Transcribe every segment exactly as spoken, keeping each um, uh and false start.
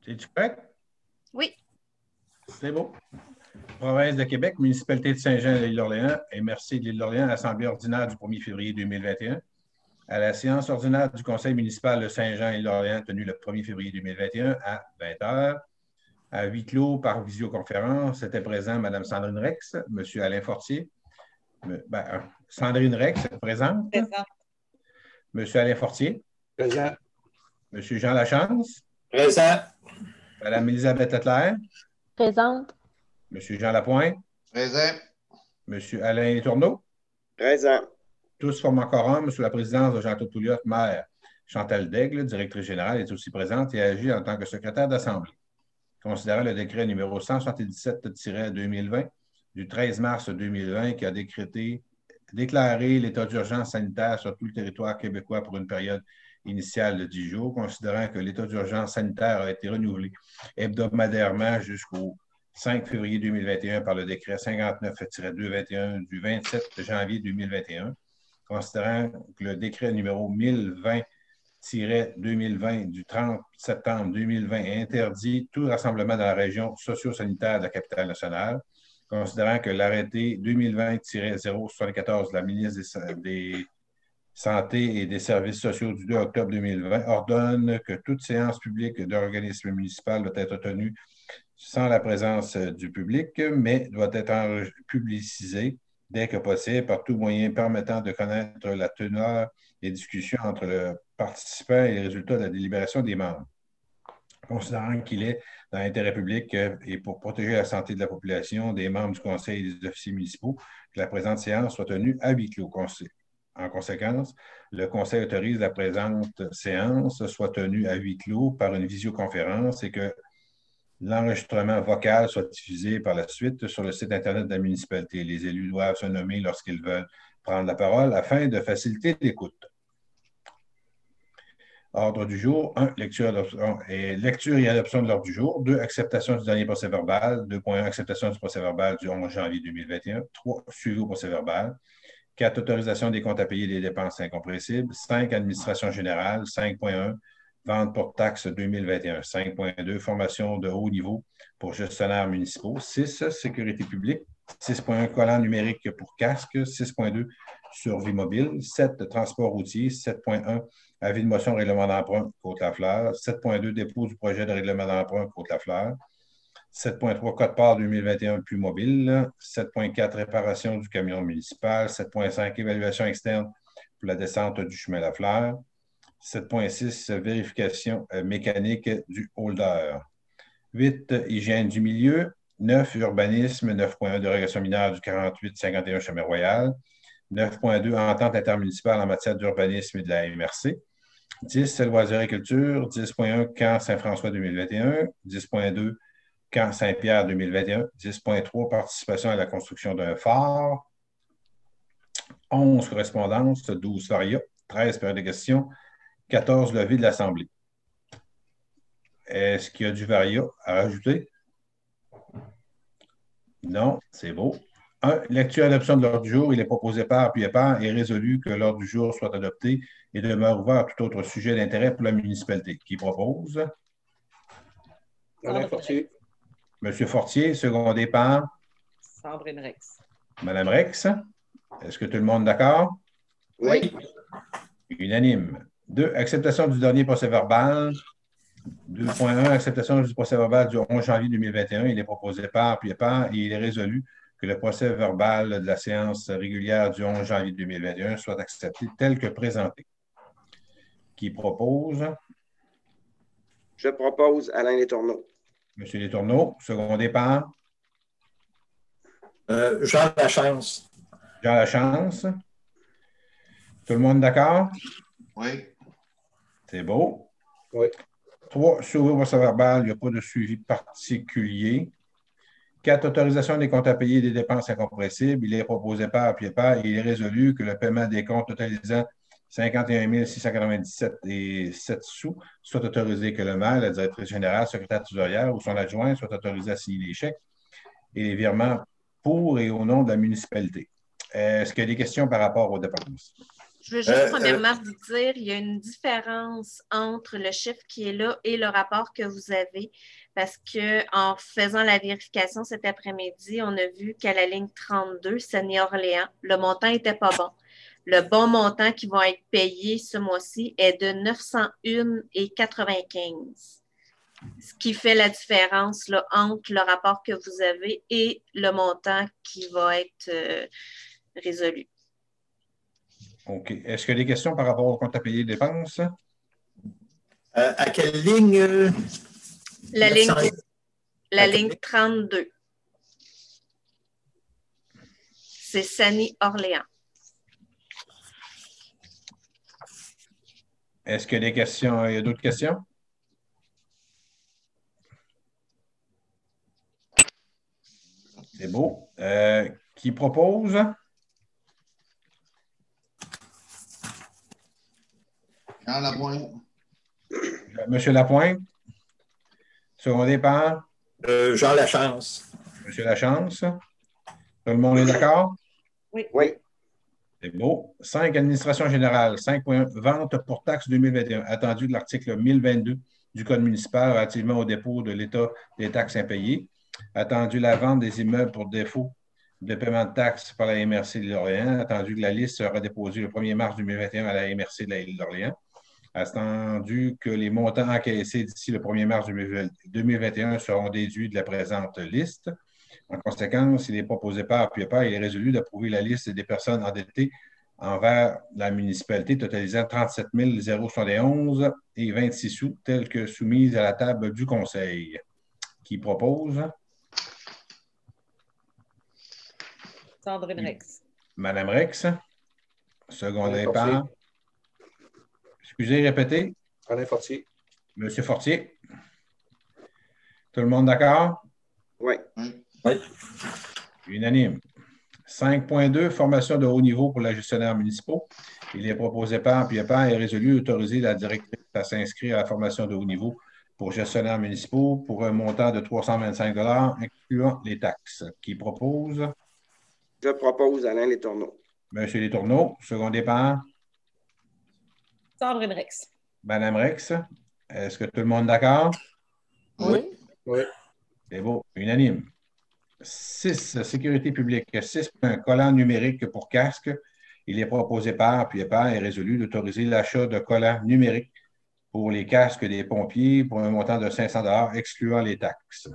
C'est-tu correct? Oui. C'est beau. Province de Québec, municipalité de Saint-Jean de l'Île-d'Orléans et merci de l'Île-d'Orléans, Assemblée ordinaire du premier février deux mille vingt et un. À la séance ordinaire du Conseil municipal de Saint-Jean et l'Île-d'Orléans tenue le premier février deux mille vingt et un à vingt heures. À huis clos par visioconférence, étaient présents Mme Sandrine Rex, M. Alain Fortier. Ben, Sandrine Rex, présente. Présent. M. Alain Fortier. Présent. M. Jean Lachance. Présent. Mme Élisabeth Leclerc. Présente. M. Jean Lapointe. Présent. M. Alain Tourneau. Présent. Tous formant quorum sous la présidence de Jean-Claude Pouliot, maire. Chantal Daigle, directrice générale, est aussi présente et agit en tant que secrétaire d'Assemblée. Considérant le décret numéro cent soixante-dix-sept deux mille vingt du treize mars deux mille vingt qui a décrété, déclaré l'état d'urgence sanitaire sur tout le territoire québécois pour une période initiale de dix jours, considérant que l'état d'urgence sanitaire a été renouvelé hebdomadairement jusqu'au cinq février deux mille vingt et un par le décret cinquante-neuf deux vingt et un du vingt-sept janvier deux mille vingt et un, considérant que le décret numéro mille vingt deux mille vingt du trente septembre deux mille vingt interdit tout rassemblement dans la région socio-sanitaire de la capitale nationale, considérant que l'arrêté deux mille vingt zéro soixante-quatorze de la ministre des, des Santé et des Services sociaux du deux octobre deux mille vingt ordonne que toute séance publique d'organisme municipal doit être tenue sans la présence du public, mais doit être publicisée dès que possible par tout moyen permettant de connaître la teneur des discussions entre le participant et les résultats de la délibération des membres. Considérant qu'il est dans l'intérêt public et pour protéger la santé de la population, des membres du conseil et des officiers municipaux, que la présente séance soit tenue à huis clos. En conséquence, le conseil autorise la présente séance soit tenue à huis clos par une visioconférence et que l'enregistrement vocal soit diffusé par la suite sur le site Internet de la municipalité. Les élus doivent se nommer lorsqu'ils veulent prendre la parole afin de faciliter l'écoute. Ordre du jour, un, lecture, et, lecture et adoption de l'ordre du jour. deux, acceptation du dernier procès-verbal. deux point un, acceptation du procès-verbal du onze janvier deux mille vingt et un. trois, suivi au procès-verbal. quatre, autorisation des comptes à payer des dépenses incompressibles. cinq, administration générale. cinq point un, vente pour taxes deux mille vingt et un. cinq point deux, formation de haut niveau pour gestionnaires municipaux. six, sécurité publique. six point un, collant numérique pour casque. six point deux, survie mobile. sept, transport routier. sept point un, avis de motion règlement d'emprunt Côte-Lafleur. sept point deux, dépôt du projet de règlement d'emprunt Côte-Lafleur. sept point trois, code-part deux mille vingt et un plus mobile. sept point quatre, réparation du camion municipal. sept point cinq, évaluation externe pour la descente du chemin Lafleur. sept point six, vérification mécanique du holder. huit, hygiène du milieu. neuf, urbanisme. neuf point un, dérogation mineure du quarante-huit cinquante et un chemin Royal. neuf point deux, entente intermunicipale en matière d'urbanisme et de la M R C. dix, loisirs et culture. dix point un, camp Saint-François deux mille vingt et un. dix point deux, camp Saint-Pierre deux mille vingt et un. dix point trois, participation à la construction d'un phare. onze, correspondance. douze, varia. treize, période de questions. quatorze, levée de l'Assemblée. Est-ce qu'il y a du varia à rajouter? Non, c'est beau. un. Lecture et adoption de l'ordre du jour. Il est proposé par puis et par et résolu que l'ordre du jour soit adopté et demeure ouvert à tout autre sujet d'intérêt pour la municipalité. Qui propose? Alain Fortier. Monsieur Fortier, secondé par? Sandrine Rex. Madame Rex. Est-ce que tout le monde est d'accord? Oui. Unanime. deux. Acceptation du dernier procès-verbal. deux point un. Acceptation du procès-verbal du onze janvier deux mille vingt et un. Il est proposé par puis et par et il est résolu que le procès-verbal de la séance régulière du onze janvier deux mille vingt et un soit accepté tel que présenté. Qui propose? Je propose Alain Letourneau. Monsieur Letourneau, secondé par? Euh, Jean Lachance. Jean Lachance. Tout le monde d'accord? Oui. C'est beau. Oui. trois. Suivi au procès-verbal, il n'y a pas de suivi particulier. quatre. Autorisation des comptes à payer des dépenses incompressibles. Il est proposé par puis par et il est résolu que le paiement des comptes totalisant cinquante et un mille six cent quatre-vingt-dix-sept et sept sous soit autorisé, que le maire, la directrice générale, secrétaire trésorière ou son adjoint soit autorisé à signer les chèques et les virements pour et au nom de la municipalité. Est-ce qu'il y a des questions par rapport aux dépenses? Je veux juste Euh, premièrement vous dire, il y a une différence entre le chiffre qui est là et le rapport que vous avez, parce qu'en faisant la vérification cet après-midi, on a vu qu'à la ligne trente-deux, Seine-Orléans, le montant n'était pas bon. Le bon montant qui va être payé ce mois-ci est de neuf cent un virgule quatre-vingt-quinze. Ce qui fait la différence là, entre le rapport que vous avez et le montant qui va être euh, résolu. OK. Est-ce qu'il y a des questions par rapport au compte à payer dépenses? Euh, à quelle ligne? euh, La ligne, neuf cents la à quelle ligne ligne? trente-deux. C'est Seine-Orléans. Est-ce qu'il y a des questions? Il y a d'autres questions? C'est beau. Euh, qui propose? Jean Lapointe. Monsieur Lapointe. Secondé par Euh, Jean Lachance. Monsieur Lachance. Tout le monde est d'accord? Oui. Oui. C'est beau. cinq. Administration générale. cinq point un. Vente pour taxes deux mille vingt et un. Attendu de l'article mille vingt-deux du Code municipal relativement au dépôt de l'État des taxes impayées. Attendu la vente des immeubles pour défaut de paiement de taxes par la M R C de l'Orléans. Attendu que la liste sera déposée le premier mars deux mille vingt et un à la M R C de l'île d'Orléans. Attendu que les montants encaissés d'ici le premier mars deux mille vingt et un seront déduits de la présente liste. En conséquence, il est proposé par P I E P A, il est résolu d'approuver la liste des personnes endettées envers la municipalité totalisant trente-sept mille soixante et onze et vingt-six sous, telles que soumises à la table du Conseil. Qui propose? Sandrine Rex. Madame Rex. Secondé Alain Fortier. par. Excusez, répétez. Alain Fortier. Monsieur Fortier. Tout le monde d'accord? Oui. Oui. Unanime. cinq point deux. Formation de haut niveau pour la gestionnaire municipaux. Il est proposé par P I E P A et résolu d'autoriser la directrice à s'inscrire à la formation de haut niveau pour gestionnaires municipaux pour un montant de trois cent vingt-cinq dollars, incluant les taxes. Qui propose? Je propose Alain Letourneau. Monsieur Letourneau, secondé par Sandrine Rex. Madame Rex. Est-ce que tout le monde est d'accord? Oui. Oui. C'est beau. Unanime. six. Sécurité publique. six. Un collant numérique pour casque. Il est proposé par P I E P A et résolu d'autoriser l'achat de collants numériques pour les casques des pompiers pour un montant de cinq cents dollars, excluant les taxes.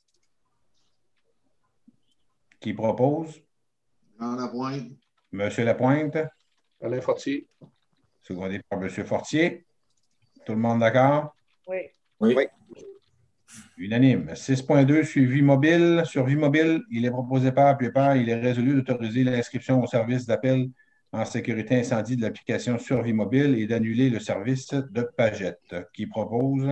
Qui propose? Jean Lapointe. Monsieur Lapointe. Alain Fortier. Secondé par Monsieur Fortier. Tout le monde d'accord? Oui. Oui. Oui. Unanime. six point deux. Suivi mobile. Sur vie mobile, il est proposé par P I E P A. Il est résolu d'autoriser l'inscription au service d'appel en sécurité incendie de l'application Survie mobile et d'annuler le service de Pagette. Qui propose?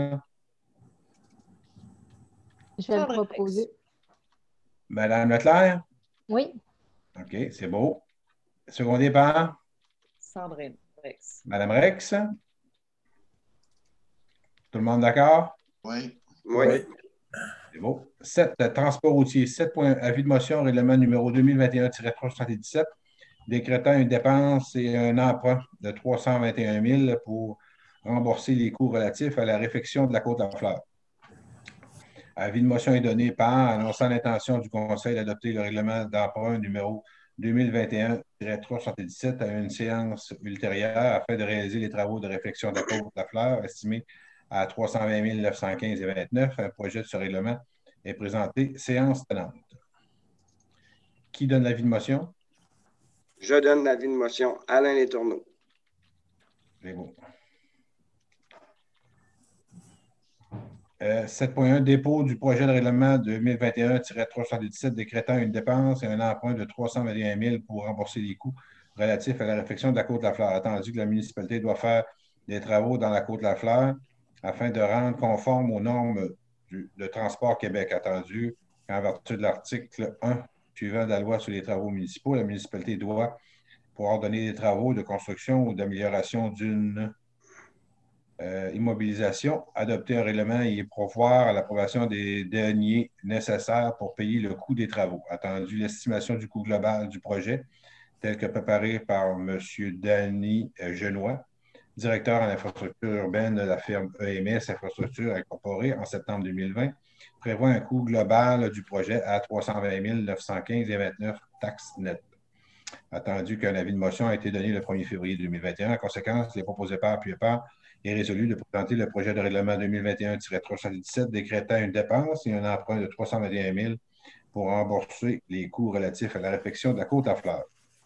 Je vais le Sandrine proposer. Madame Leclerc? Oui. OK, c'est beau. Secondé par Sandrine Rex. Madame Rex. Tout le monde d'accord? Oui. Oui. Oui. C'est beau. sept. Transport routier. sept. Avis de motion, règlement numéro deux mille vingt et un tiret trois cent soixante-dix-sept, décrétant une dépense et un emprunt de trois cent vingt et un mille pour rembourser les coûts relatifs à la réfection de la Côte-Lafleur. Avis de motion est donné par annonçant l'intention du Conseil d'adopter le règlement d'emprunt numéro deux mille vingt et un tiret trois cent soixante-dix-sept à une séance ultérieure afin de réaliser les travaux de réfection de la Côte-Lafleur estimés à trois cent vingt mille neuf cent quinze virgule vingt-neuf. Un projet de ce règlement est présenté. Séance tenante. Qui donne l'avis de motion? Je donne l'avis de motion Alain Letourneau. C'est beau. Euh, sept point un. Dépôt du projet de règlement deux mille vingt et un tiret trois cent soixante-dix-sept décrétant une dépense et un emprunt de trois cent vingt et un mille pour rembourser les coûts relatifs à la réfection de la Côte-Lafleur, attendu que la municipalité doit faire des travaux dans la Côte-Lafleur afin de rendre conforme aux normes du, de Transport Québec, attendu qu'en vertu de l'article un suivant de la loi sur les travaux municipaux, la municipalité doit, pour ordonner des travaux de construction ou d'amélioration d'une Euh, immobilisation, adopter un règlement et pourvoir à l'approbation des deniers nécessaires pour payer le coût des travaux. Attendu l'estimation du coût global du projet tel que préparé par M. Danny Genois, directeur en infrastructure urbaine de la firme E M S Infrastructure Incorporée en septembre deux mille vingt, prévoit un coût global du projet à trois cent vingt mille neuf cent quinze virgule vingt-neuf taxes nettes. Attendu qu'un avis de motion a été donné le premier février deux mille vingt et un, en conséquence, les proposés par puis par est résolu de présenter le projet de règlement deux mille vingt et un tiret trois cent dix-sept décrétant une dépense et un emprunt de trois cent vingt et un mille pour rembourser les coûts relatifs à la réfection de la Côte-à-Fleurs.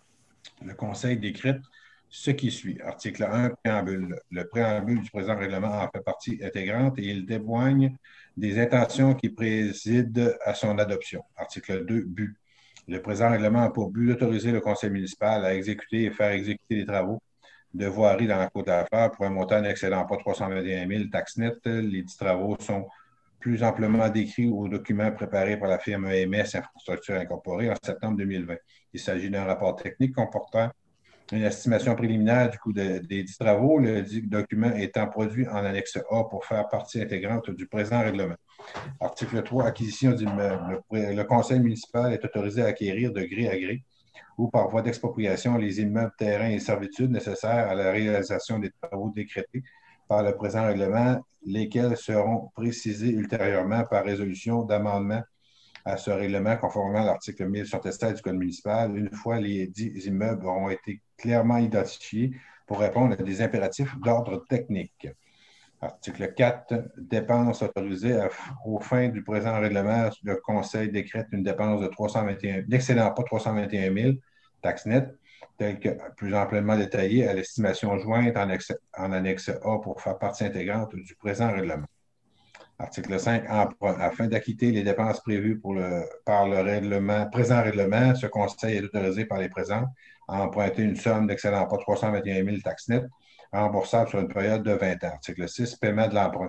Le Conseil décrète ce qui suit. Article un, préambule. Le préambule du présent règlement en fait partie intégrante et il témoigne des intentions qui président à son adoption. Article deux, but. Le présent règlement a pour but d'autoriser le Conseil municipal à exécuter et faire exécuter les travaux de voirie dans la Côte-à-Fleurs pour un montant n'excédant pas trois cent vingt et un mille taxes nettes. Les dix travaux sont plus amplement décrits aux documents préparés par la firme E M S Infrastructure Incorporée en septembre deux mille vingt. Il s'agit d'un rapport technique comportant une estimation préliminaire du coût de, des dix travaux, le document étant produit en annexe A pour faire partie intégrante du présent règlement. Article trois, acquisition d'immeubles. Le, le Conseil municipal est autorisé à acquérir de gré à gré ou par voie d'expropriation les immeubles, terrains et servitudes nécessaires à la réalisation des travaux décrétés par le présent règlement, lesquels seront précisés ultérieurement par résolution d'amendement à ce règlement conformément à l'article mille soixante-sept du Code municipal, une fois les dix immeubles auront été clairement identifiés pour répondre à des impératifs d'ordre technique. Article quatre, dépenses autorisées à, aux fins du présent règlement, le Conseil décrète une dépense de trois cent vingt et un, n'excédant pas trois cent vingt et un mille taxes nettes, telle que plus amplement détaillée à l'estimation jointe en, ex, en annexe A pour faire partie intégrante du présent règlement. Article cinq, emprunt. Afin d'acquitter les dépenses prévues pour le, par le règlement, présent règlement, ce conseil est autorisé par les présents à emprunter une somme d'excédant pas trois cent vingt et un mille taxes nettes, remboursable sur une période de vingt ans. Article six, paiement de l'emprunt.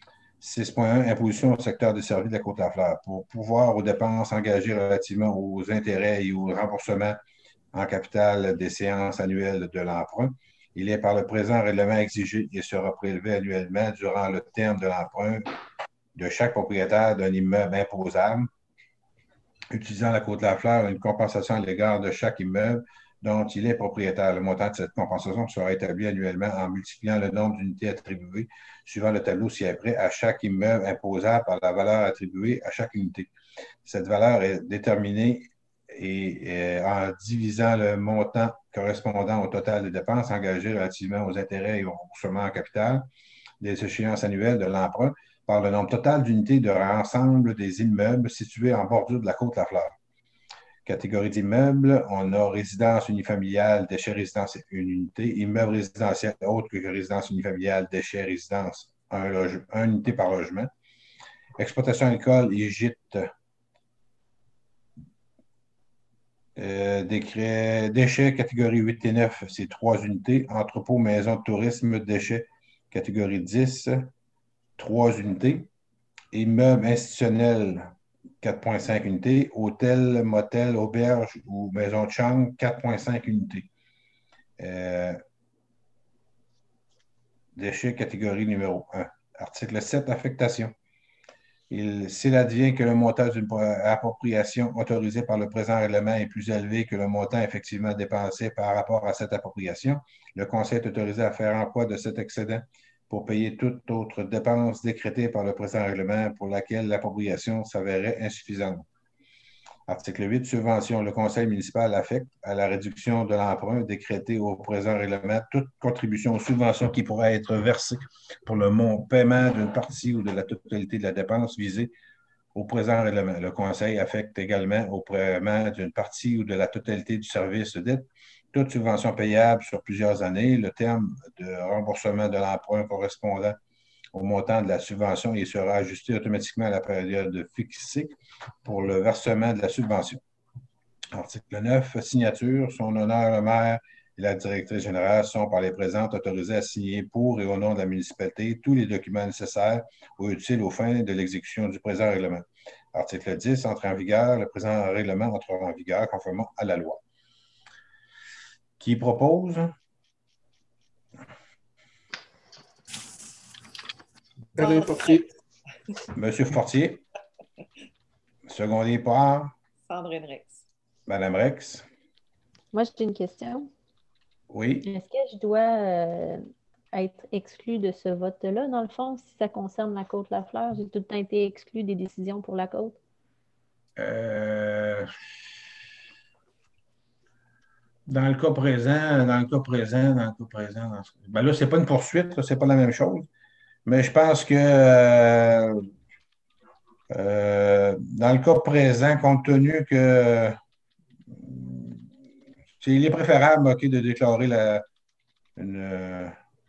six point un, imposition au secteur des services de la Côte-à-Fleurs. Pour pouvoir aux dépenses engagées relativement aux intérêts et au remboursement en capital des séances annuelles de l'emprunt, il est par le présent règlement exigé et sera prélevé annuellement durant le terme de l'emprunt de chaque propriétaire d'un immeuble imposable utilisant la Côte-à-Fleurs une compensation à l'égard de chaque immeuble dont il est propriétaire. Le montant de cette compensation sera établi annuellement en multipliant le nombre d'unités attribuées suivant le tableau ci-après à chaque immeuble imposable par la valeur attribuée à chaque unité. Cette valeur est déterminée et, et en divisant le montant correspondant au total des dépenses engagées relativement aux intérêts et au remboursement en capital des échéances annuelles de l'emprunt par le nombre total d'unités de l'ensemble des immeubles situés en bordure de la Côte-à-Fleurs. Catégorie d'immeubles, on a résidence unifamiliale, déchets résidence une unité, immeuble résidentiel autre que résidence unifamiliale, déchets résidence un, loge, un unité par logement. Exploitation agricole et gîte. Euh, décret, déchets, catégorie huit et neuf, c'est trois unités. Entrepôt, maison de tourisme, déchets, catégorie dix, trois unités. Immeuble institutionnel, quatre virgule cinq unités. Hôtel, motel, auberge ou maison de chambre, quatre virgule cinq unités. Euh, déchets, catégorie numéro un. Article sept, affectation. S'il advient que le montant d'une appropriation autorisée par le présent règlement est plus élevé que le montant effectivement dépensé par rapport à cette appropriation, le Conseil est autorisé à faire emploi de cet excédent pour payer toute autre dépense décrétée par le présent règlement pour laquelle l'appropriation s'avérait insuffisante. Article huit, subvention. Le Conseil municipal affecte à la réduction de l'emprunt décrété au présent règlement toute contribution ou subvention qui pourrait être versée pour le paiement d'une partie ou de la totalité de la dépense visée au présent règlement. Le Conseil affecte également au paiement d'une partie ou de la totalité du service de dette toute subvention payable sur plusieurs années. Le terme de remboursement de l'emprunt correspondant au montant de la subvention et sera ajusté automatiquement à la période fixée pour le versement de la subvention. Article neuf, signature. Son honneur, le maire et la directrice générale sont par les présentes autorisés à signer pour et au nom de la municipalité tous les documents nécessaires ou utiles aux fins de l'exécution du présent règlement. Article dix, entrée en vigueur. Le présent règlement entrera en vigueur conformément à la loi. Qui propose? Alain Fortier. Monsieur Fortier. Secondé par? Sandrine Rex. Madame Rex. Moi, j'ai une question. Oui. Est-ce que je dois euh, être exclue de ce vote-là, dans le fond, si ça concerne la Côte-Lafleur? J'ai tout le temps été exclue des décisions pour la Côte. Euh, dans le cas présent, dans le cas présent, dans le cas présent, dans ce- ben là, ce n'est pas une poursuite, ce n'est pas la même chose. Mais je pense que euh, euh, dans le cas présent, compte tenu que c'est, il est préférable ok, de déclarer la, une, euh,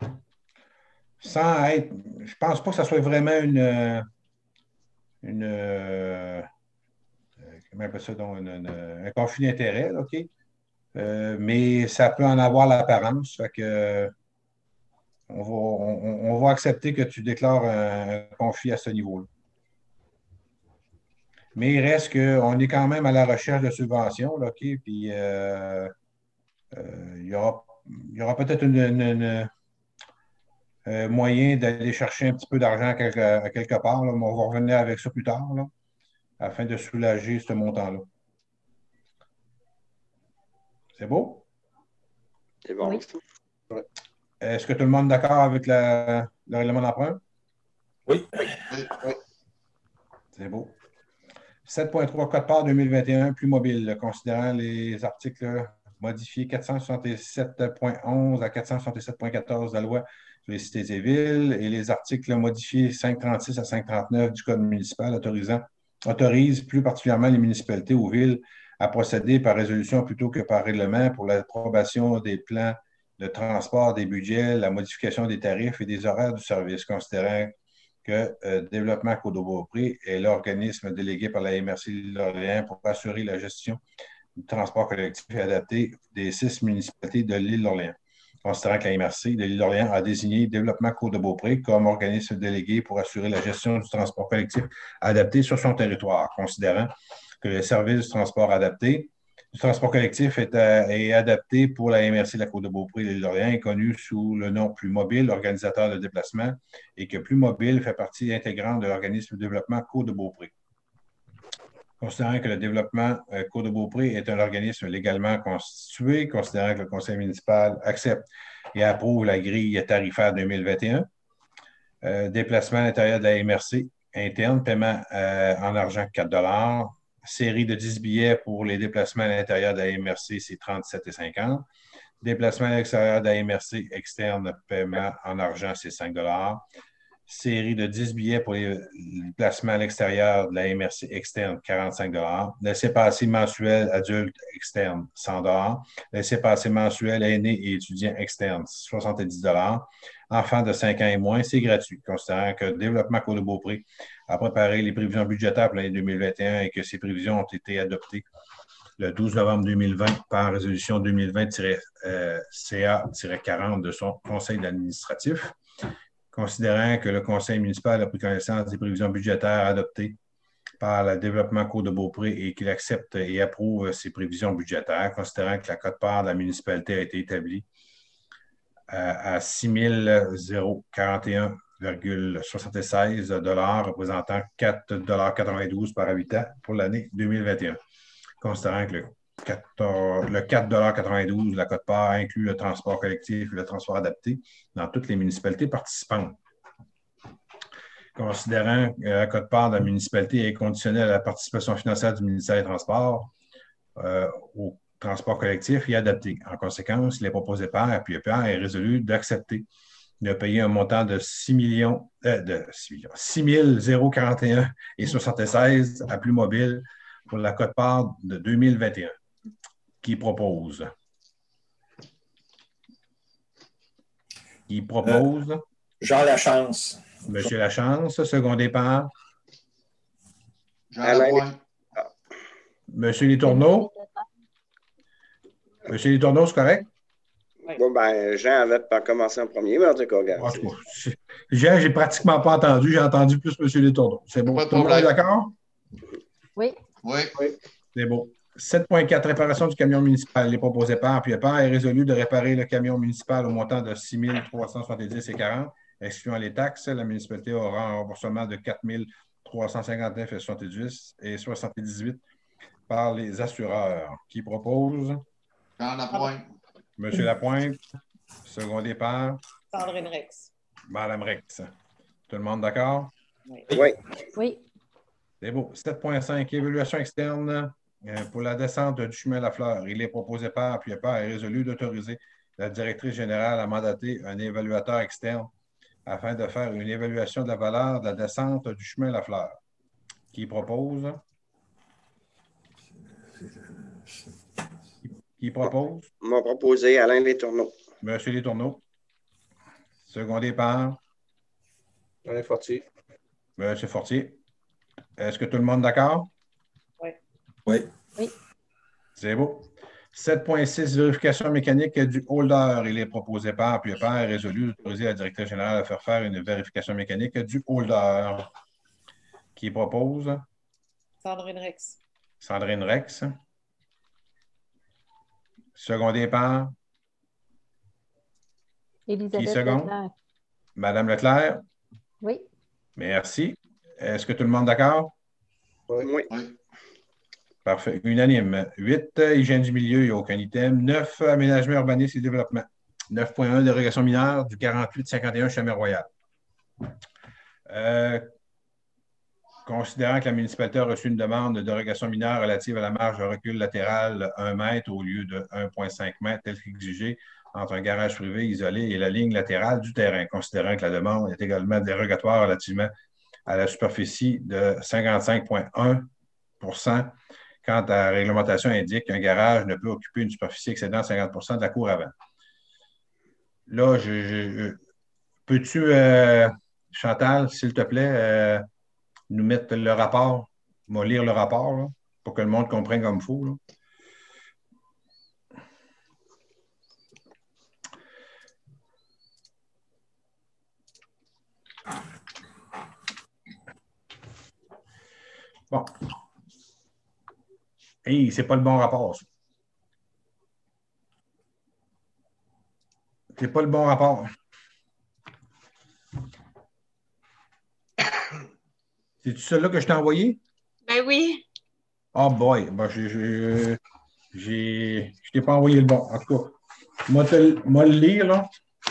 sans être. Je pense pas que ça soit vraiment une, euh, une euh, comment on appelle ça, donc, une- une- un conflit d'intérêt, là, OK? Euh, mais ça peut en avoir l'apparence. Fait que on va, on, on va accepter que tu déclares un, un conflit à ce niveau-là. Mais il reste qu'on est quand même à la recherche de subventions, là, OK? Puis euh, euh, il y aura, il y aura peut-être une, une- une, euh, moyen d'aller chercher un petit peu d'argent à quelque, à quelque part, là, mais on va revenir avec ça plus tard, là, afin de soulager ce montant-là. C'est beau? C'est bon. Oui. Ouais. Est-ce que tout le monde est d'accord avec la- le règlement d'emprunt? Oui. Oui. Oui. C'est beau. sept point trois Code-part deux mille vingt et un, plus mobile, considérant les articles modifiés quatre cent soixante-sept point onze à quatre cent soixante-sept point quatorze de la loi sur les cités et villes et les articles modifiés cinq cent trente-six à cinq cent trente-neuf du Code municipal autorisant, autorise plus particulièrement les municipalités ou villes à procéder par résolution plutôt que par règlement pour l'approbation des plans de transport, des budgets, la modification des tarifs et des horaires du service, considérant que euh, Développement Côte-de-Beaupré est l'organisme délégué par la M R C de l'île d'Orléans pour assurer la gestion du transport collectif et adapté des six municipalités de l'île d'Orléans. Considérant que la M R C de l'île d'Orléans a désigné Développement Côte-de-Beaupré comme organisme délégué pour assurer la gestion du transport collectif adapté sur son territoire, considérant que le service du transport adapté du transport collectif est, à, est adapté pour la M R C de la Côte-de-Beaupré et l'île d'Orléans, est connu sous le nom Plus Mobile, organisateur de déplacement, et que Plus Mobile fait partie intégrante de l'organisme de développement Côte-de-Beaupré. Considérant que le développement euh, Côte-de-Beaupré est un organisme légalement constitué, considérant que le conseil municipal accepte et approuve la grille tarifaire deux mille vingt et un, euh, déplacement à l'intérieur de la M R C interne, paiement euh, en argent quatre dollars, série de dix billets pour les déplacements à l'intérieur de la M R C, c'est trente-sept et cinquante. Déplacement à l'extérieur de la M R C externe, paiement en argent, c'est cinq dollars. Série de dix billets pour les placements à l'extérieur de la M R C externe, quarante-cinq dollars. Laissez-passer mensuel adulte externe, cent dollars. Laissez-passer mensuel aîné et étudiant externe, soixante-dix dollars. Enfants de cinq ans et moins, c'est gratuit, considérant que le Développement Côte-de-Beaupré a préparé les prévisions budgétaires pour l'année deux mille vingt et un et que ces prévisions ont été adoptées le douze novembre deux mille vingt par résolution deux mille vingt C A quarante de son conseil administratif. Considérant que le conseil municipal a pris connaissance des prévisions budgétaires adoptées par le Développement Côte-de-Beaupré et qu'il accepte et approuve ces prévisions budgétaires, considérant que la quote-part de la municipalité a été établie à six mille quarante et un virgule soixante-seize dollars, représentant quatre dollars quatre-vingt-douze par habitant pour l'année deux mille vingt et un. Considérant que le quatre dollars quatre-vingt-douze, la quote-part inclut le transport collectif et le transport adapté dans toutes les municipalités participantes. Considérant que la quote-part de la municipalité est conditionnelle à la participation financière du ministère des Transports euh, au transport collectif et adapté. En conséquence, les proposés par A P E P R est résolu d'accepter de payer un montant de six millions, euh, de six mille quarante et un et soixante-seize à Plus Mobile pour la quote-part de deux mille vingt et un. Qui propose? Qui propose? Euh, Jean Lachance. Monsieur Lachance, secondé par? Jean Alain. Lapointe. Monsieur Letourneau? Monsieur Letourneau, c'est correct? Bon, ben, Jean avait pas commencé en premier, mais en tout cas, regarde. En tout cas, Jean, j'ai pratiquement pas entendu. J'ai entendu plus Monsieur Letourneau. C'est bon. Pas de Tout le monde est problème. d'accord? Oui. Oui. C'est beau. sept point quatre, réparation du camion municipal. Les proposés par P I E P R est résolu de réparer le camion municipal au montant de six mille trois cent soixante-dix et quarante, excluant les taxes. La municipalité aura un remboursement de quatre mille trois cent cinquante-neuf et soixante-dix et soixante-dix-huit par les assureurs. Qui propose? Jean Lapointe. Monsieur Lapointe, secondé par Sandrine Rex. Madame Rex. Tout le monde d'accord? Oui. Oui. Oui. C'est beau. sept point cinq, évaluation externe euh, pour la descente du chemin Lafleur. Il est proposé par puis par et résolu d'autoriser la directrice générale à mandater un évaluateur externe afin de faire une évaluation de la valeur de la descente du chemin Lafleur. Qui propose? Qui propose? M'a proposé Alain Letourneau. Monsieur Letourneau. Secondé par Alain Fortier. Monsieur Fortier. Est-ce que tout le monde est d'accord? Oui. Oui. Oui. C'est beau. sept point six, vérification mécanique du holder. Il est proposé par puis par et résolu d'autoriser la directrice générale à faire faire une vérification mécanique du holder. Qui propose? Sandrine Rex. Sandrine Rex. Secondé par Élisabeth seconde? Leclerc. Madame Leclerc. Oui. Merci. Est-ce que tout le monde est d'accord? Oui. Oui. Parfait. Unanime. huit, hygiène du milieu, il n'y a aucun item. neuf, aménagement, urbanisme et développement. neuf point un, dérogation mineure du quarante-huit cinquante et un Chemin-Royal. Euh, considérant que la municipalité a reçu une demande de dérogation mineure relative à la marge de recul latéral un mètre au lieu de un virgule cinq mètres, tel qu'exigé entre un garage privé isolé et la ligne latérale du terrain, considérant que la demande est également dérogatoire relativement à la superficie de cinquante-cinq virgule un pour cent quand la réglementation indique qu'un garage ne peut occuper une superficie excédant cinquante pour cent de la cour avant. Là, je, je, peux-tu, euh, Chantal, s'il te plaît, euh, nous mettre le rapport, moi lire le rapport, là, pour que le monde comprenne comme il faut. Là. Bon. Hey, c'est pas le bon rapport, ça. C'est pas le bon rapport. C'est-tu celui-là que je t'ai envoyé? Ben oui. Oh boy, ben, j'ai, j'ai, j'ai, je t'ai pas envoyé le bon. En tout cas, moi, te, moi le lire, là.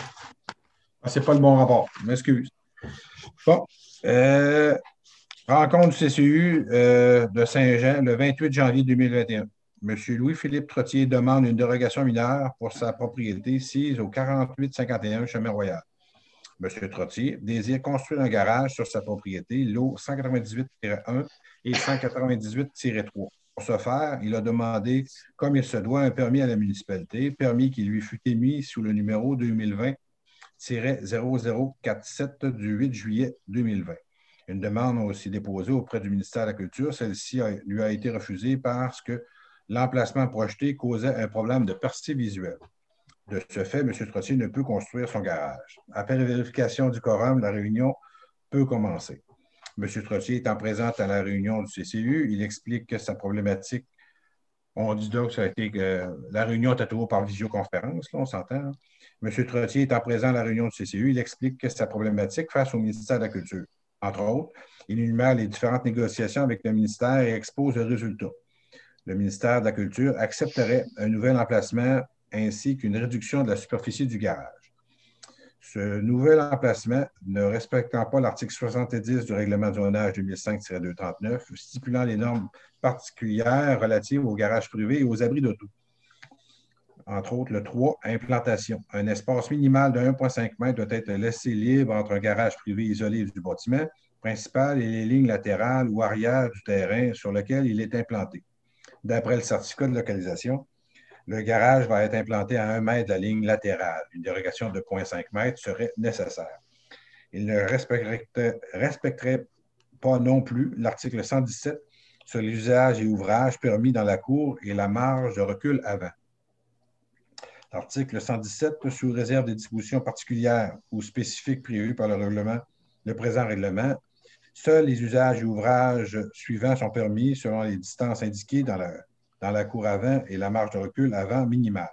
Ah, c'est pas le bon rapport. Je m'excuse. Bon. Euh, rencontre du C C U euh, de Saint-Jean le vingt-huit janvier deux mille vingt et un. M. Louis-Philippe Trottier demande une dérogation mineure pour sa propriété sise au quarante-huit cinquante et un Chemin-Royal. M. Trottier désire construire un garage sur sa propriété, lot cent quatre-vingt-dix-huit tiret un et cent quatre-vingt-dix-huit tiret trois. Pour ce faire, il a demandé, comme il se doit, un permis à la municipalité, permis qui lui fut émis sous le numéro deux mille vingt tiret zéro zéro quarante-sept du huit juillet deux mille vingt. Une demande a aussi déposée auprès du ministère de la Culture. Celle-ci a, lui a été refusée parce que l'emplacement projeté causait un problème de percée visuelle. De ce fait, M. Trottier ne peut construire son garage. Après vérification du quorum, la réunion peut commencer. M. Trottier étant présent à la réunion du C C U, il explique que sa problématique, on dit donc que ça a été que la réunion était toujours par visioconférence, là, on s'entend. M. Trottier étant présent à la réunion du C C U, il explique que sa problématique face au ministère de la Culture. Entre autres, il énumère les différentes négociations avec le ministère et expose le résultat. Le ministère de la Culture accepterait un nouvel emplacement ainsi qu'une réduction de la superficie du garage. Ce nouvel emplacement, ne respectant pas l'article soixante-dix du règlement du zonage deux mille cinq tiret deux cent trente-neuf, stipulant les normes particulières relatives aux garages privés et aux abris d'auto. Entre autres, le trois, implantation. Un espace minimal de un virgule cinq mètre doit être laissé libre entre un garage privé isolé du bâtiment principal et les lignes latérales ou arrière du terrain sur lequel il est implanté. D'après le certificat de localisation, le garage va être implanté à un mètre de la ligne latérale. Une dérogation de zéro virgule cinq mètre serait nécessaire. Il ne respecterait, respecterait pas non plus l'article cent dix-sept sur les usages et ouvrages permis dans la cour et la marge de recul avant. L'article cent dix-sept, sous réserve des dispositions particulières ou spécifiques prévues par le règlement, le présent règlement, seuls les usages et ouvrages suivants sont permis selon les distances indiquées dans la, dans la cour avant et la marge de recul avant minimale.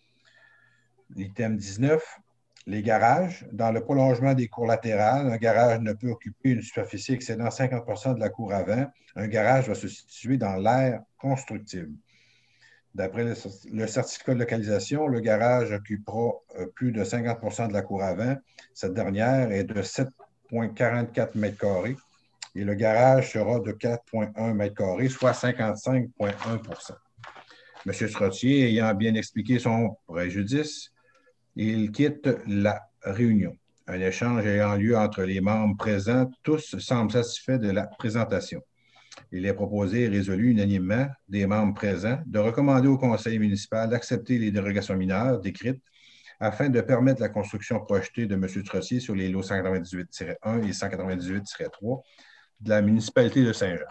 L'item dix-neuf, les garages. Dans le prolongement des cours latérales, un garage ne peut occuper une superficie excédant cinquante pour cent de la cour avant. Un garage va se situer dans l'aire constructible. D'après le, le certificat de localisation, le garage occupera euh, plus de cinquante pour cent de la cour avant. Cette dernière est de sept virgule quarante-quatre mètres carrés et le garage sera de quatre virgule un mètres carrés, soit cinquante-cinq virgule un pour cent. M. Trottier ayant bien expliqué son préjudice, il quitte la réunion. Un échange ayant lieu entre les membres présents, tous semblent satisfaits de la présentation. Il est proposé et résolu unanimement des membres présents de recommander au conseil municipal d'accepter les dérogations mineures décrites afin de permettre la construction projetée de M. Trottier sur les lots cent quatre-vingt-dix-huit tiret un et cent quatre-vingt-dix-huit tiret trois de la municipalité de Saint-Jean.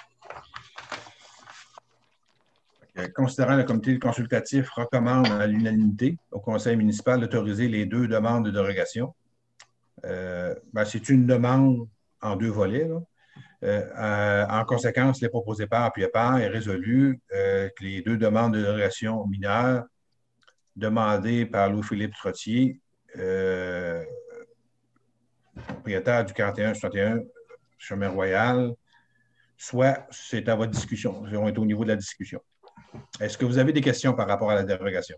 Considérant le comité consultatif recommande à l'unanimité au conseil municipal d'autoriser les deux demandes de dérogation. Euh, ben, c'est une demande en deux volets, là. Euh, euh, en conséquence, les proposés par puis par est résolu euh, que les deux demandes de dérogation mineure demandées par Louis-Philippe Trottier, euh, propriétaire du quarante et un soixante et un Chemin Royal, soit c'est à votre discussion, on est au niveau de la discussion. Est-ce que vous avez des questions par rapport à la dérogation?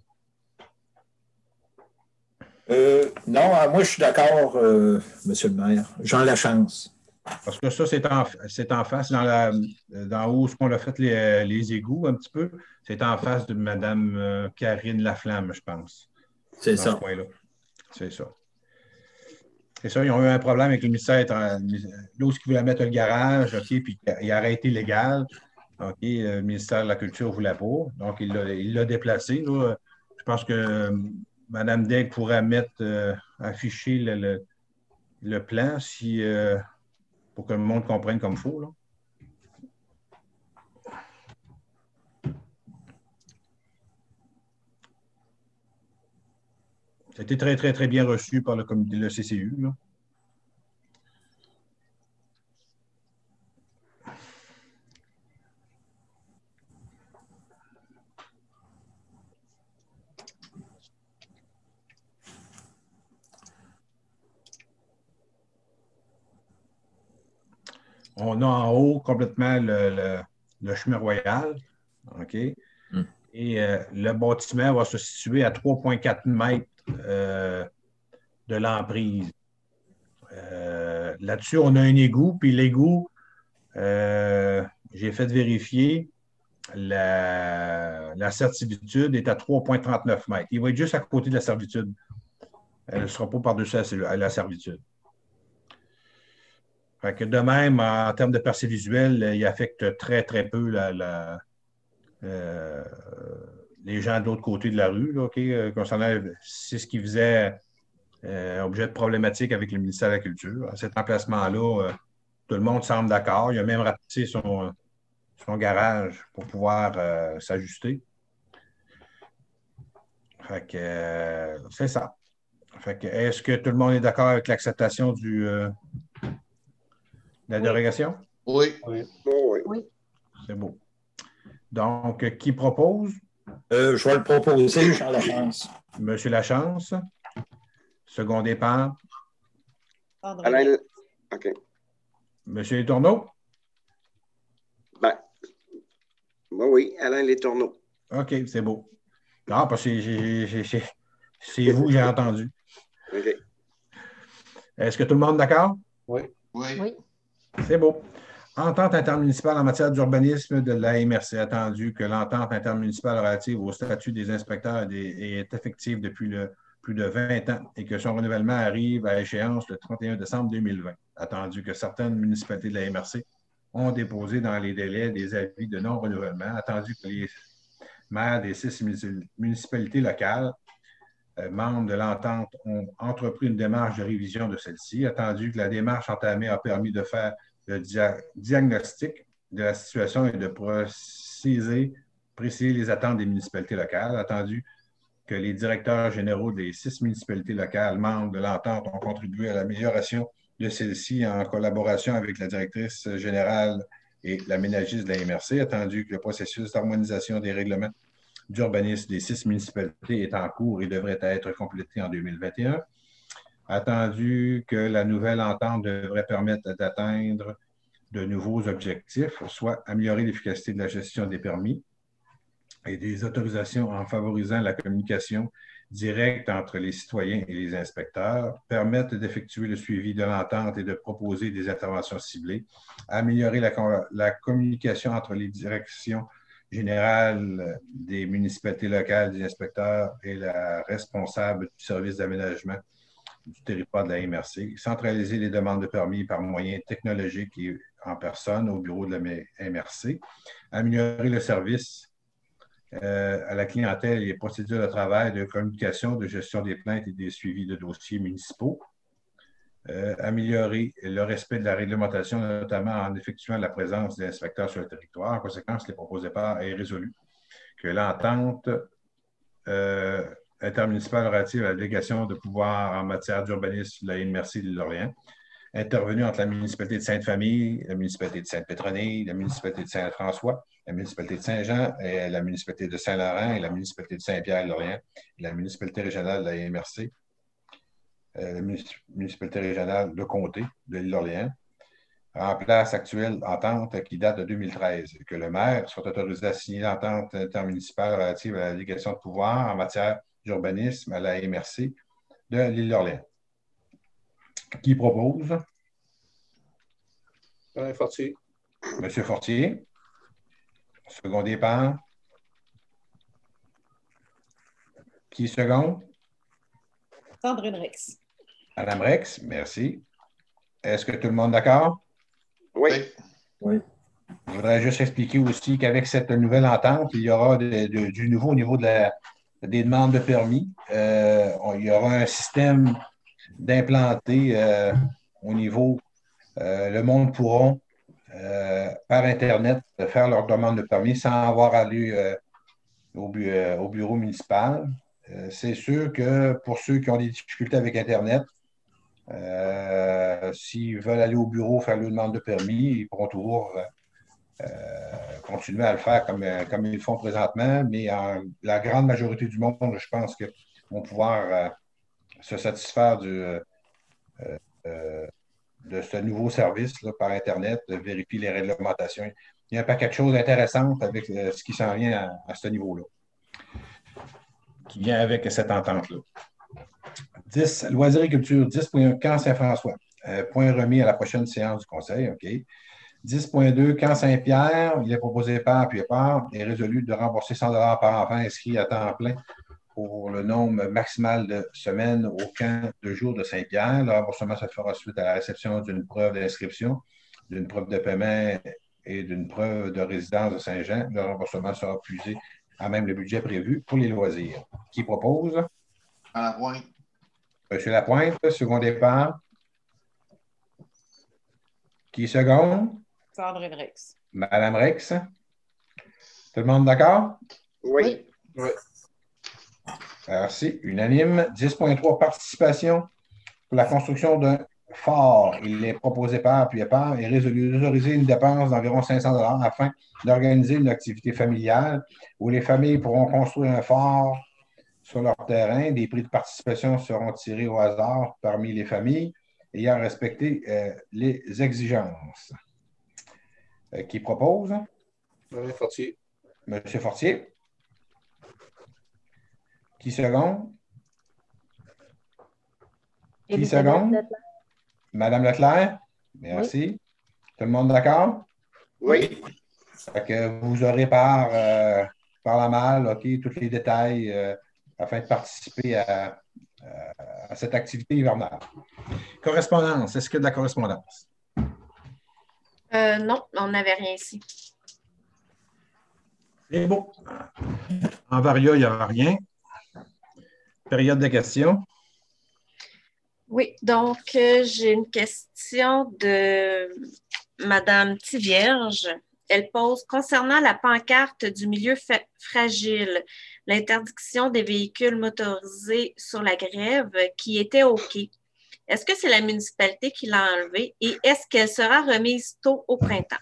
Euh, non, moi, je suis d'accord, euh, Monsieur le maire. Jean Lachance. Parce que ça, c'est en, c'est en face, dans, la, dans où ce qu'on a fait les, les égouts un petit peu, c'est en face de Mme Karine Laflamme, je pense. C'est dans ça. ce coin-là. C'est ça. C'est ça, ils ont eu un problème avec le ministère. L'autre qui voulait mettre le garage, OK, puis il a arrêté légal. OK, le ministère de la Culture ne voulait pas. Donc, il l'a, il l'a déplacé. Là. Je pense que euh, Mme Degg pourrait mettre, euh, afficher le, le, le plan si, euh, pour que le monde comprenne comme il faut. Là. Ça a été très, très, très bien reçu par le comité, le C C U. Là. On a en haut complètement le, le, le chemin royal. OK? Mm. Et euh, le bâtiment va se situer à trois virgule quatre mètres euh, de l'emprise. Euh, là-dessus, on a un égout, puis l'égout, euh, j'ai fait vérifier, la, la servitude est à trois virgule trente-neuf mètres. Il va être juste à côté de la servitude. Elle ne sera pas par-dessus la, la servitude. Fait que de même, en termes de percée visuelle, il affecte très, très peu la, la, euh, les gens de l'autre côté de la rue. Là, okay? Concernant, c'est ce qui faisait euh, objet de problématique avec le ministère de la Culture. À cet emplacement-là, euh, tout le monde semble d'accord. Il a même rapetissé son, son garage pour pouvoir euh, s'ajuster. Fait que euh, c'est ça. Fait que, est-ce que tout le monde est d'accord avec l'acceptation du... Euh, la oui. dérogation? Oui. Oui. oui. C'est beau. Donc, qui propose? Euh, je vais le proposer, Jean Lachance. Monsieur Lachance. Secondé par? Alain. OK. Monsieur Letourneau? Ben, ben oui, Alain Letourneau. OK, c'est beau. Non, parce que c'est vous que j'ai entendu. OK. Est-ce que tout le monde est d'accord? Oui. Oui. oui. C'est beau. Entente intermunicipale en matière d'urbanisme de l'A M R C. Attendu que l'entente intermunicipale relative au statut des inspecteurs est effective depuis le, plus de vingt ans et que son renouvellement arrive à échéance le trente et un décembre deux mille vingt. Attendu que certaines municipalités de l'A M R C ont déposé dans les délais des avis de non-renouvellement. Attendu que les maires des six municipalités locales Euh, membres de l'entente ont entrepris une démarche de révision de celle-ci, attendu que la démarche entamée a permis de faire le dia diagnostic de la situation et de préciser, préciser les attentes des municipalités locales, attendu que les directeurs généraux des six municipalités locales membres de l'entente ont contribué à l'amélioration de celle-ci en collaboration avec la directrice générale et la ménagiste de la M R C, attendu que le processus d'harmonisation des règlements d'urbanisme des six municipalités est en cours et devrait être complété en deux mille vingt et un. Attendu que la nouvelle entente devrait permettre d'atteindre de nouveaux objectifs, soit améliorer l'efficacité de la gestion des permis, et des autorisations en favorisant la communication directe entre les citoyens et les inspecteurs, permettent d'effectuer le suivi de l'entente et de proposer des interventions ciblées, améliorer la, la communication entre les directions générales des municipalités locales, des inspecteurs et la responsable du service d'aménagement du territoire de la M R C, centraliser les demandes de permis par moyens technologiques et en personne au bureau de la M R C, améliorer le service euh, à la clientèle et les procédures de travail, de communication, de gestion des plaintes et des suivis de dossiers municipaux, euh, améliorer le respect de la réglementation, notamment en effectuant la présence des inspecteurs sur le territoire. En conséquence, les proposés par est résolu que l'entente euh, intermunicipale relative à la délégation de pouvoir en matière d'urbanisme de la M R C de l'Orléans, intervenue entre la municipalité de Sainte-Famille, la municipalité de Sainte-Pétronille, la municipalité de Saint-François, la municipalité de Saint-Jean, et la municipalité de Saint-Laurent et la municipalité de Saint-Pierre-Lorient, et la municipalité régionale de la M R C, euh, la municipalité régionale de comté de l'Île-d'Orléans, en place actuelle entente qui date de deux mille treize, et que le maire soit autorisé à signer l'entente intermunicipale relative à la délégation de pouvoir en matière d'urbanisme à la M R C de l'Île-d'Orléans. Qui propose? Alain Fortier. Monsieur Fortier. Secondé par? Qui seconde? Sandrine Rex. Madame Rex, merci. Est-ce que tout le monde est d'accord? Oui. Oui. Je voudrais juste expliquer aussi qu'avec cette nouvelle entente, il y aura de, de, du nouveau au niveau de la, des demandes de permis. Euh, on, il y aura un système d'implanter euh, au niveau, euh, le monde pourront, euh, par Internet, faire leur demande de permis sans avoir à aller euh, au, bu euh, au bureau municipal. Euh, c'est sûr que pour ceux qui ont des difficultés avec Internet, euh, s'ils veulent aller au bureau faire leur demande de permis, ils pourront toujours euh, continuer à le faire comme, comme ils le font présentement, mais en, la grande majorité du monde, je pense qu'ils vont pouvoir euh, se satisfaire du, euh, euh, de ce nouveau service là, par Internet, de vérifier les réglementations. Il y a un paquet de choses intéressantes avec euh, ce qui s'en vient à, à ce niveau-là, qui vient avec cette entente-là. dix, loisirs et culture, dix point un, Camp Saint-François. Euh, point remis à la prochaine séance du Conseil, OK. dix point deux, Camp Saint-Pierre, il est proposé par puis par et résolu de rembourser cent dollars par enfant inscrit à temps plein pour le nombre maximal de semaines au camp de jour de Saint-Pierre. Le remboursement se fera suite à la réception d'une preuve d'inscription, d'une preuve de paiement et d'une preuve de résidence de Saint-Jean. Le remboursement sera puisé à même le budget prévu pour les loisirs. Qui propose? À la pointe. Monsieur Lapointe, secondé par? Qui seconde? Sandrine Rex. Madame Rex. Tout le monde d'accord? Oui. Oui. Merci. Unanime. dix point trois, participation pour la construction d'un phare. Il est proposé par, appuyé par, et résolu d'autoriser une dépense d'environ cinq cents dollars afin d'organiser une activité familiale où les familles pourront construire un phare sur leur terrain. Des prix de participation seront tirés au hasard parmi les familles ayant respecté euh, les exigences. Euh, qui propose? Alain Fortier. Monsieur Fortier. Qui seconde? Qui seconde? Madame Leclerc? Merci. Oui. Tout le monde d'accord? Oui. Fait que vous aurez par, euh, par la malle, OK, tous les détails euh, afin de participer à, à, à cette activité hivernale. Correspondance. Est-ce qu'il y a de la correspondance? Euh, non, on n'avait rien ici. C'est beau. En varia, il n'y a rien. Période de questions. Oui, donc euh, j'ai une question de Madame Tivierge. Elle pose concernant la pancarte du milieu fragile, l'interdiction des véhicules motorisés sur la grève qui était OK. Est-ce que c'est la municipalité qui l'a enlevée et est-ce qu'elle sera remise tôt au printemps?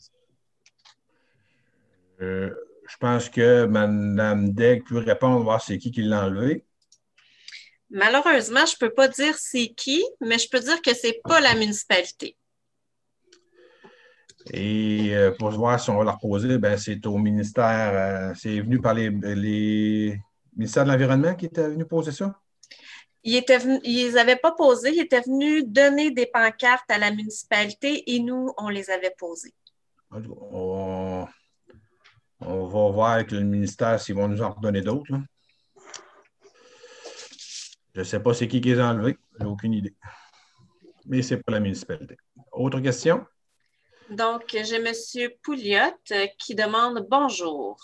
Euh, je pense que Mme Degg peut répondre, voir c'est qui qui l'a enlevé. Malheureusement, je ne peux pas dire c'est qui, mais je peux dire que ce n'est pas la municipalité. Et euh, pour voir si on va leur poser, ben, c'est au ministère, euh, c'est venu par les, les ministères de l'Environnement qui était venu poser ça? Ils étaient venus, ils n'avaient pas posé, ils étaient venus donner des pancartes à la municipalité et nous, on les avait posées. On, on va voir avec le ministère s'ils vont nous en redonner d'autres. Là. Je ne sais pas c'est qui qui les a enlevés, j'ai aucune idée. Mais c'est pas la municipalité. Autre question? Donc, j'ai M. Pouliot qui demande « Bonjour.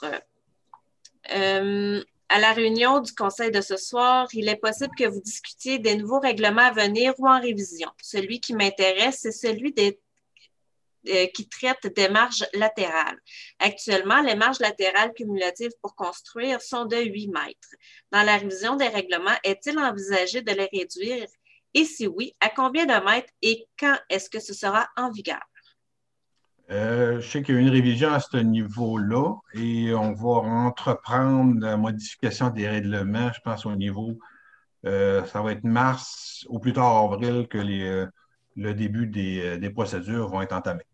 Euh, à la réunion du conseil de ce soir, il est possible que vous discutiez des nouveaux règlements à venir ou en révision. Celui qui m'intéresse, c'est celui des, euh, qui traite des marges latérales. Actuellement, les marges latérales cumulatives pour construire sont de huit mètres. Dans la révision des règlements, est-il envisagé de les réduire? Et si oui, à combien de mètres et quand est-ce que ce sera en vigueur? Euh, je sais qu'il y a eu une révision à ce niveau-là et on va entreprendre la modification des règlements, je pense, au niveau, euh, ça va être mars ou plus tard avril que les, euh, le début des, des procédures vont être entamées.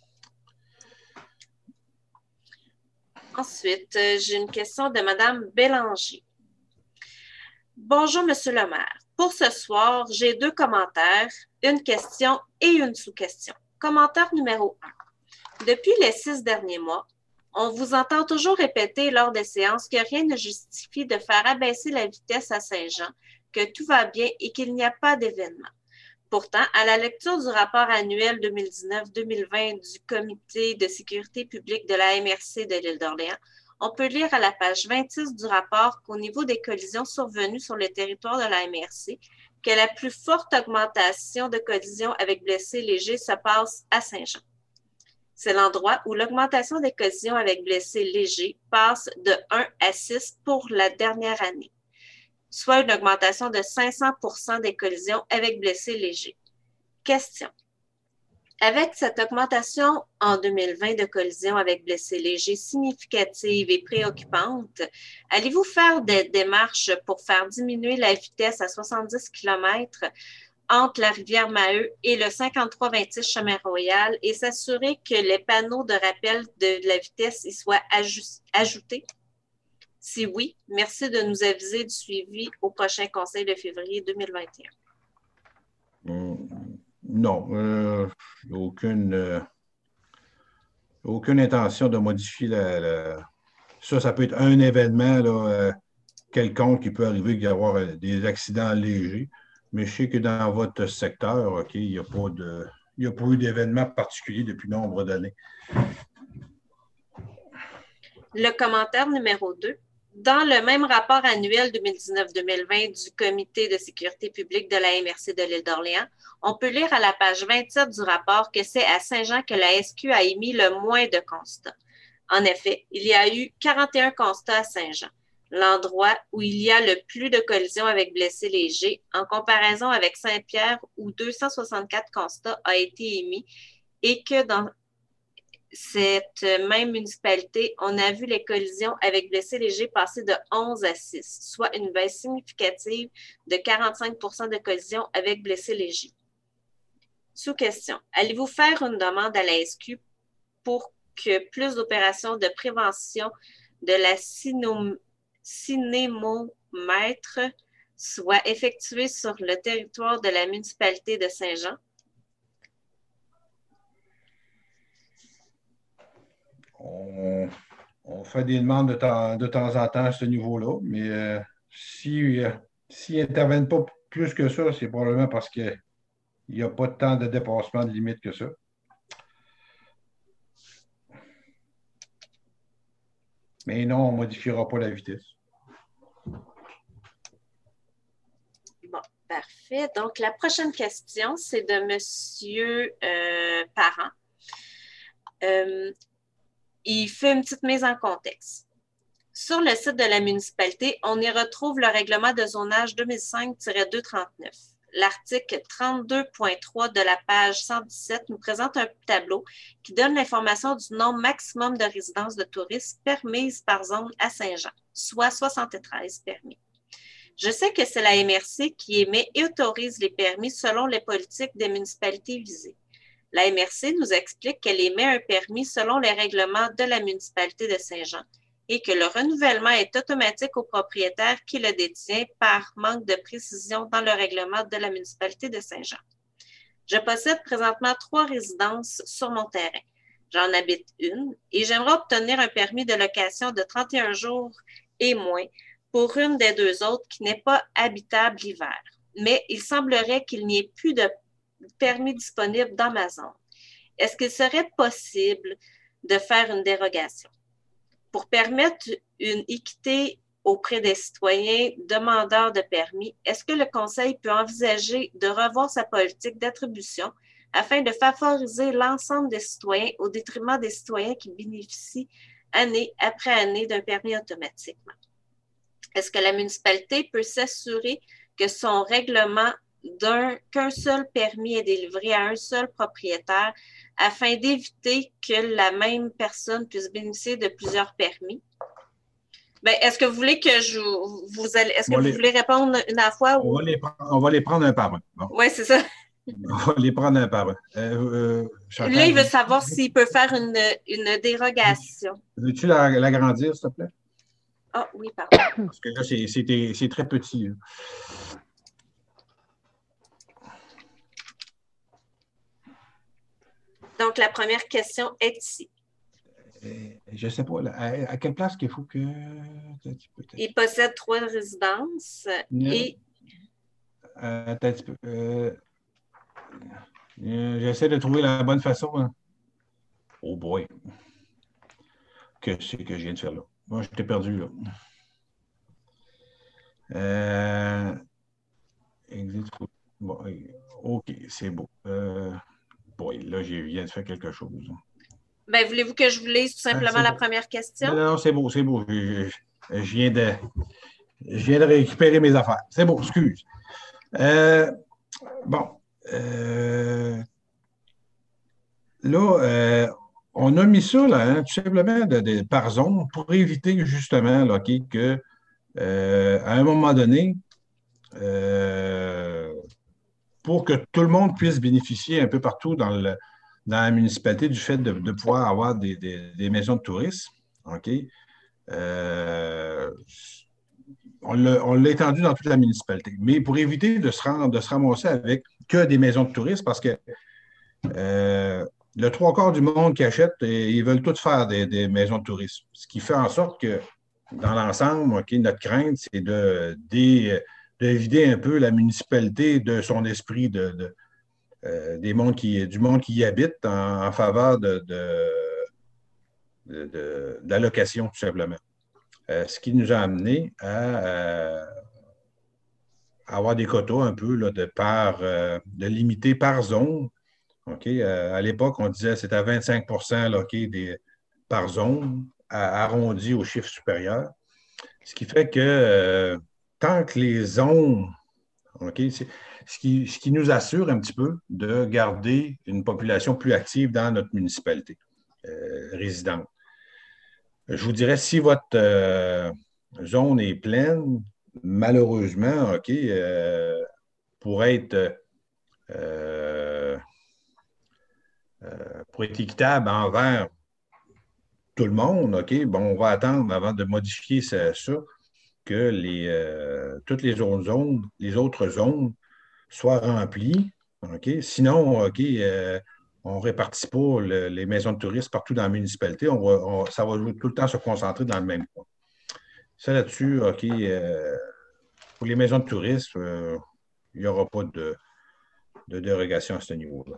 Ensuite, j'ai une question de Mme Bélanger. Bonjour, Monsieur le maire. Pour ce soir, j'ai deux commentaires, une question et une sous-question. Commentaire numéro un. Depuis les six derniers mois, on vous entend toujours répéter lors des séances que rien ne justifie de faire abaisser la vitesse à Saint-Jean, que tout va bien et qu'il n'y a pas d'événement. Pourtant, à la lecture du rapport annuel deux mille dix-neuf deux mille vingt du Comité de sécurité publique de la M R C de l'Île d'Orléans, on peut lire à la page vingt-six du rapport qu'au niveau des collisions survenues sur le territoire de la M R C, que la plus forte augmentation de collisions avec blessés légers se passe à Saint-Jean. C'est l'endroit où l'augmentation des collisions avec blessés légers passe de un à six pour la dernière année, soit une augmentation de cinq cents pour cent des collisions avec blessés légers. Question. Avec cette augmentation en deux mille vingt de collisions avec blessés légers significative et préoccupante, allez-vous faire des démarches pour faire diminuer la vitesse à soixante-dix kilomètres entre la rivière Maheu et le cinquante-trois vingt-six Chemin Royal et s'assurer que les panneaux de rappel de la vitesse y soient ajoutés? Si oui, merci de nous aviser du suivi au prochain conseil de février deux mille vingt et un. Hum, non, euh, aucune, euh, aucune intention de modifier la, la... Ça, ça peut être un événement là, euh, quelconque qui peut arriver, qu'il y avoir euh, des accidents légers. Mais je sais que dans votre secteur, OK, il n'y a pas de, il n'y a pas eu d'événement particulier depuis nombre d'années. Le commentaire numéro deux. Dans le même rapport annuel deux mille dix-neuf deux mille vingt du Comité de sécurité publique de la M R C de l'Île d'Orléans, on peut lire à la page vingt-sept du rapport que c'est à Saint-Jean que la S Q a émis le moins de constats. En effet, il y a eu quarante et un constats à Saint-Jean, l'endroit où il y a le plus de collisions avec blessés légers, en comparaison avec Saint-Pierre où deux cent soixante-quatre constats ont été émis et que dans cette même municipalité, on a vu les collisions avec blessés légers passer de onze à six, soit une baisse significative de quarante-cinq pour cent de collisions avec blessés légers. Sous-question. Allez-vous faire une demande à la S Q pour que plus d'opérations de prévention de la cinémomètre soient effectuées sur le territoire de la municipalité de Saint-Jean? On, on fait des demandes de temps, de temps en temps à ce niveau-là, mais euh, si, euh, s'ils n'interviennent pas plus que ça, c'est probablement parce qu'il n'y a pas tant de dépassement de limite que ça. Mais non, on ne modifiera pas la vitesse. Bon, parfait. Donc, la prochaine question, c'est de M. Euh, Parent. Euh, il fait une petite mise en contexte. Sur le site de la municipalité, on y retrouve le règlement de zonage deux mille cinq tiret deux cent trente-neuf. L'article trente-deux point trois de la page cent dix-sept nous présente un tableau qui donne l'information du nombre maximum de résidences de touristes permises par zone à Saint-Jean, soit soixante-treize permis. Je sais que c'est la M R C qui émet et autorise les permis selon les politiques des municipalités visées. La M R C nous explique qu'elle émet un permis selon les règlements de la municipalité de Saint-Jean et que le renouvellement est automatique au propriétaire qui le détient par manque de précision dans le règlement de la municipalité de Saint-Jean. Je possède présentement trois résidences sur mon terrain. J'en habite une et j'aimerais obtenir un permis de location de trente et un jours et moins pour une des deux autres qui n'est pas habitable l'hiver. Mais il semblerait qu'il n'y ait plus de permis disponible dans ma zone. Est-ce qu'il serait possible de faire une dérogation pour permettre une équité auprès des citoyens demandeurs de permis? Est-ce que le Conseil peut envisager de revoir sa politique d'attribution afin de favoriser l'ensemble des citoyens au détriment des citoyens qui bénéficient année après année d'un permis automatiquement? Est-ce que la municipalité peut s'assurer que son règlement d'un qu'un seul permis est délivré à un seul propriétaire afin d'éviter que la même personne puisse bénéficier de plusieurs permis? Ben, est-ce que vous voulez que je vous allez, est-ce que On vous les- voulez répondre une à la fois? On Ou... va les, prendre- on va les prendre un par un. Bon, Oui, c'est ça. on va les prendre un par un. Euh, euh, Chantal, Là, il veut savoir s'il peut faire une, une dérogation. veux-tu la- l'agrandir, s'il te plaît? Ah oui, pardon. Parce que là, c'est- c'est c'est très petit. là. Donc, la première question est ici. Euh, Je ne sais pas, là, à, à quelle place qu'il faut que... Il possède trois résidences et Euh, attends un petit peu. Euh, euh, J'essaie de trouver la bonne façon. hein. Oh boy. Que c'est que je viens de faire là? Moi, je t'ai perdu là. Euh, exit. Bon, euh, OK, c'est beau. Euh, boy, là, je viens de faire quelque chose. ben, voulez-vous que je vous lise tout simplement Ah, c'est la bon. première question? Non, non, c'est beau, c'est beau. Je, je- je viens de, je viens de récupérer mes affaires. C'est beau, excuse. Euh, bon. Euh, là, euh, on a mis ça, là, hein, tout simplement, de, de- par zone pour éviter justement là, OK, que, euh, à un moment donné, euh, pour que tout le monde puisse bénéficier un peu partout dans, le, dans la municipalité du fait de, de pouvoir avoir des, des- des maisons de tourisme. OK? Euh, on l'a on l'a étendu dans toute la municipalité. Mais pour éviter de se, rendre, de se ramasser avec que des maisons de tourisme, parce que euh, le trois quarts du monde qui achète, et ils veulent tous faire des, des maisons de tourisme. Ce qui fait en sorte que, dans l'ensemble, OK, notre crainte, c'est de, de, de vider un peu la municipalité de son esprit de, de, euh, des mondes qui, du monde qui y habite en, en faveur de, de, de, de, de la location, tout simplement. Euh, ce qui nous a amené à, euh, avoir des quotas un peu là, de, par, euh, de limiter par zone. OK? Euh, à l'époque, on disait que c'était à vingt-cinq pour cent là, OK, des, par zone, à, arrondi au chiffre supérieur. Ce qui fait que euh, tant que les zones, OK, c'est, ce, qui, ce qui nous assure un petit peu de garder une population plus active dans notre municipalité euh, résidente. Je vous dirais, si votre euh, zone est pleine, malheureusement, OK, euh, pour être, euh, euh, pour être équitable envers tout le monde, OK, bon, on va attendre avant de modifier ça, ça que les, euh, toutes les autres zones, les autres zones soient remplies. OK? Sinon, OK, euh, on ne répartit pas le- les maisons de tourisme partout dans la municipalité. On va, on- ça va tout le temps se concentrer dans le même point. Ça là-dessus, OK, euh, pour les maisons de tourisme, euh, il n'y aura pas de, de dérogation à ce niveau-là.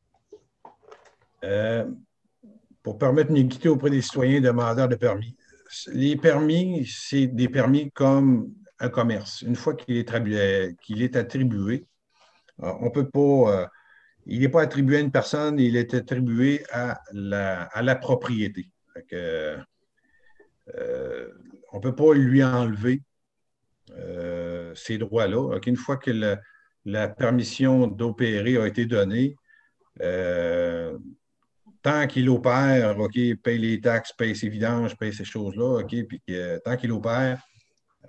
Euh, pour permettre une équité auprès des citoyens demandeurs de permis. Les permis, c'est des permis comme un commerce. Une fois qu'il est, attribué, qu'il est attribué, on peut pas, euh, il n'est pas attribué à une personne, il est attribué à la, à la propriété. Fait que, euh, on ne peut pas lui enlever euh, ces droits-là. Donc, une fois que la, la permission d'opérer a été donnée, euh, tant qu'il opère, OK, paye les taxes, paye ses vidanges, paye ces choses-là, OK, puis que, tant qu'il opère,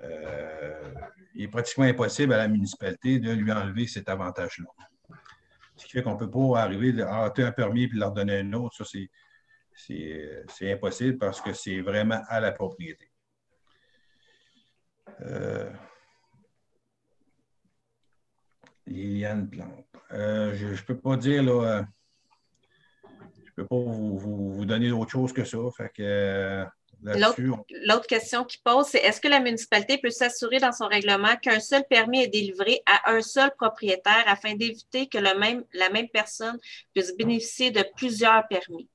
euh, il est pratiquement impossible à la municipalité de lui enlever cet avantage-là. Ce qui fait qu'on ne peut pas arriver à ah, un permis et leur donner un autre. Ça, c'est, c'est, c'est impossible parce que c'est vraiment à la propriété. Euh, Liliane Plante. Euh, je ne peux pas dire, là, euh, je ne peux pas vous, vous, vous donner autre chose que ça. Fait que, euh, L'autre, on... l'autre question qui pose, c'est est-ce que la municipalité peut s'assurer dans son règlement qu'un seul permis est délivré à un seul propriétaire afin d'éviter que le même, la même personne puisse bénéficier de plusieurs permis?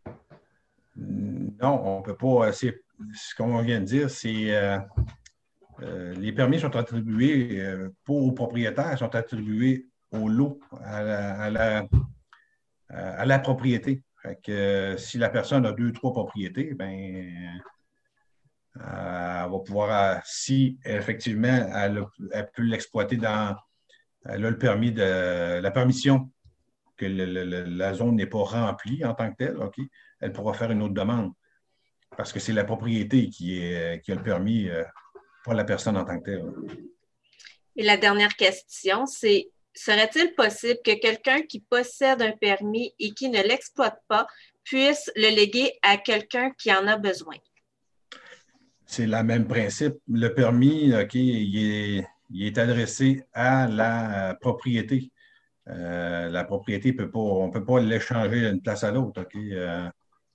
Non, on ne peut pas. C'est, ce qu'on vient de dire, c'est euh, euh, les permis sont attribués euh, pas aux propriétaires, sont attribués au lot, à la, à la, à la propriété. Fait que, euh, si la personne a deux, trois propriétés, ben, euh, elle va pouvoir, euh, si effectivement elle, elle peut l'exploiter dans, elle a le permis de, la permission que le, le, la zone n'est pas remplie en tant que telle, OK, elle pourra faire une autre demande parce que c'est la propriété qui, est, qui a le permis, euh, pas la personne en tant que telle. Et la dernière question, c'est serait-il possible que quelqu'un qui possède un permis et qui ne l'exploite pas puisse le léguer à quelqu'un qui en a besoin? C'est le même principe. Le permis, OK, il est, il est adressé à la propriété. Euh, la propriété peut pas, on ne peut pas l'échanger d'une place à l'autre. OK? Euh,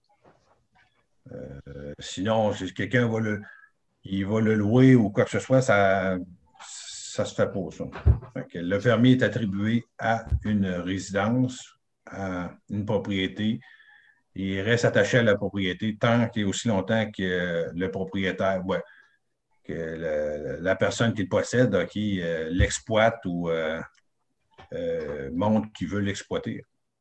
euh, sinon, si quelqu'un va le, il va le louer ou quoi que ce soit, ça ça se fait pas, ça. Fait que le permis est attribué à une résidence, à une propriété. Il reste attaché à la propriété tant et aussi longtemps que le propriétaire, ouais, que le, la personne qui le possède, qui euh, l'exploite ou euh, euh, montre qu'il veut l'exploiter.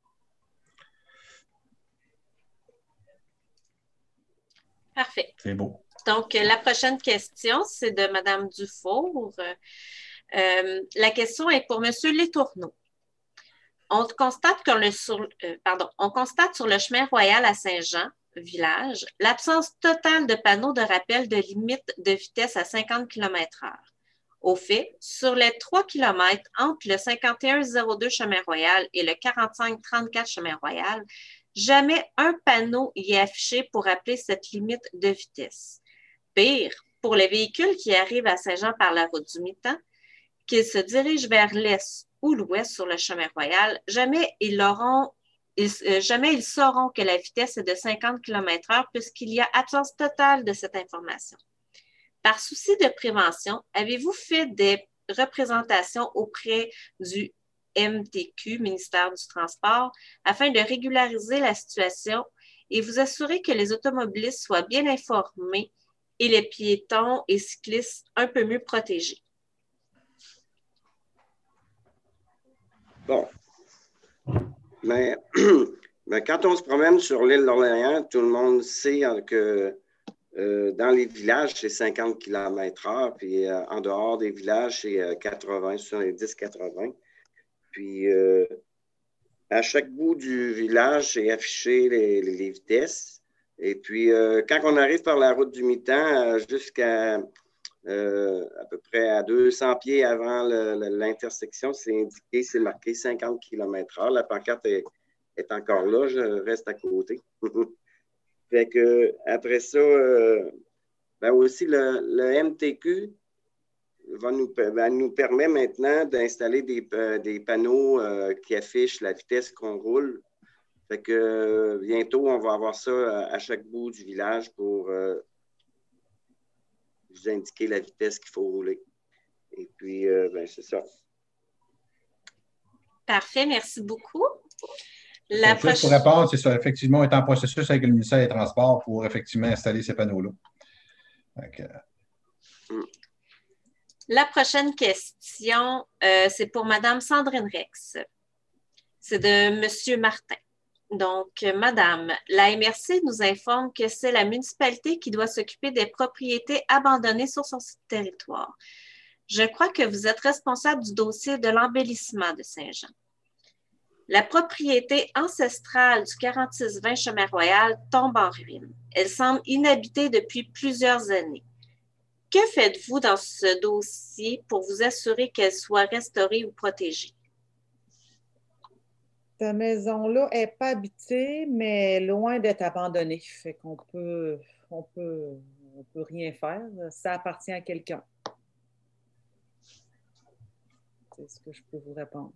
Parfait. C'est beau. Donc, la prochaine question, c'est de Mme Dufour. Euh, la question est pour M. Letourneau. On constate, que le, sur, euh, pardon, on constate sur le chemin royal à Saint-Jean, village, l'absence totale de panneaux de rappel de limite de vitesse à cinquante kilomètres heure. Au fait, sur les trois kilomètres entre le cinquante et un zéro deux chemin royal et le quarante-cinq trente-quatre chemin royal, jamais un panneau y est affiché pour rappeler cette limite de vitesse. Pire, pour les véhicules qui arrivent à Saint-Jean par la route du Mitan, qu'ils se dirigent vers l'est ou l'ouest sur le chemin royal, jamais ils, auront, ils, euh, jamais ils sauront que la vitesse est de cinquante kilomètres heure puisqu'il y a absence totale de cette information. Par souci de prévention, avez-vous fait des représentations auprès du M T Q, ministère du Transport, afin de régulariser la situation et vous assurer que les automobilistes soient bien informés et les piétons et cyclistes un peu mieux protégés? Bon. Mais, mais quand on se promène sur l'île d'Orléans, tout le monde sait que euh, dans les villages, c'est cinquante kilomètres heure, puis euh, en dehors des villages, c'est euh, quatre-vingts, soixante-dix, quatre-vingts. Puis euh, à chaque bout du village, c'est affiché les, les, les vitesses. Et puis euh, quand on arrive par la route du Mitan euh, jusqu'à Euh, à peu près à deux cents pieds avant le, le, l'intersection, c'est indiqué, c'est marqué cinquante kilomètres heure. La pancarte est, est encore là, je reste à côté. Fait que, après ça, euh, ben aussi, le, le M T Q va nous, ben, nous permet maintenant d'installer des, euh, des panneaux euh, qui affichent la vitesse qu'on roule. Fait que euh, bientôt, on va avoir ça à chaque bout du village pour euh, vous indiquer la vitesse qu'il faut rouler. Et puis, euh, ben, c'est ça. Parfait, merci beaucoup. La Donc, juste pour répondre, c'est ça, effectivement, on est en processus avec le ministère des Transports pour effectivement installer ces panneaux-là. Okay. La prochaine question, euh, c'est pour Mme Sandrine Rex. C'est de M. Martin. Donc, Madame, la M R C nous informe que c'est la municipalité qui doit s'occuper des propriétés abandonnées sur son territoire. Je crois que vous êtes responsable du dossier de l'embellissement de Saint-Jean. La propriété ancestrale du quarante-six vingt Chemin Royal tombe en ruine. Elle semble inhabitée depuis plusieurs années. Que faites-vous dans ce dossier pour vous assurer qu'elle soit restaurée ou protégée? Cette maison-là n'est pas habitée, mais loin d'être abandonnée. Fait qu'on peut, on peut, on peut rien faire. Ça appartient à quelqu'un. C'est ce que je peux vous répondre.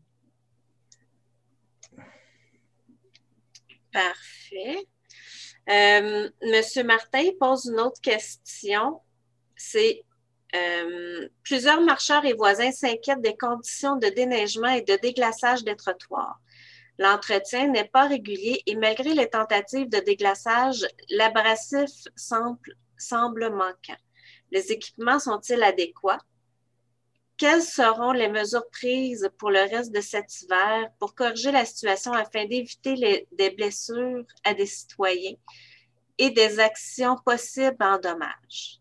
Parfait. Euh, Monsieur Martin pose une autre question. C'est euh, plusieurs marcheurs et voisins s'inquiètent des conditions de déneigement et de déglaçage des trottoirs. L'entretien n'est pas régulier et malgré les tentatives de déglaçage, l'abrasif semble, semble manquant. Les équipements sont-ils adéquats? Quelles seront les mesures prises pour le reste de cet hiver pour corriger la situation afin d'éviter les, des blessures à des citoyens et des actions possibles en dommages?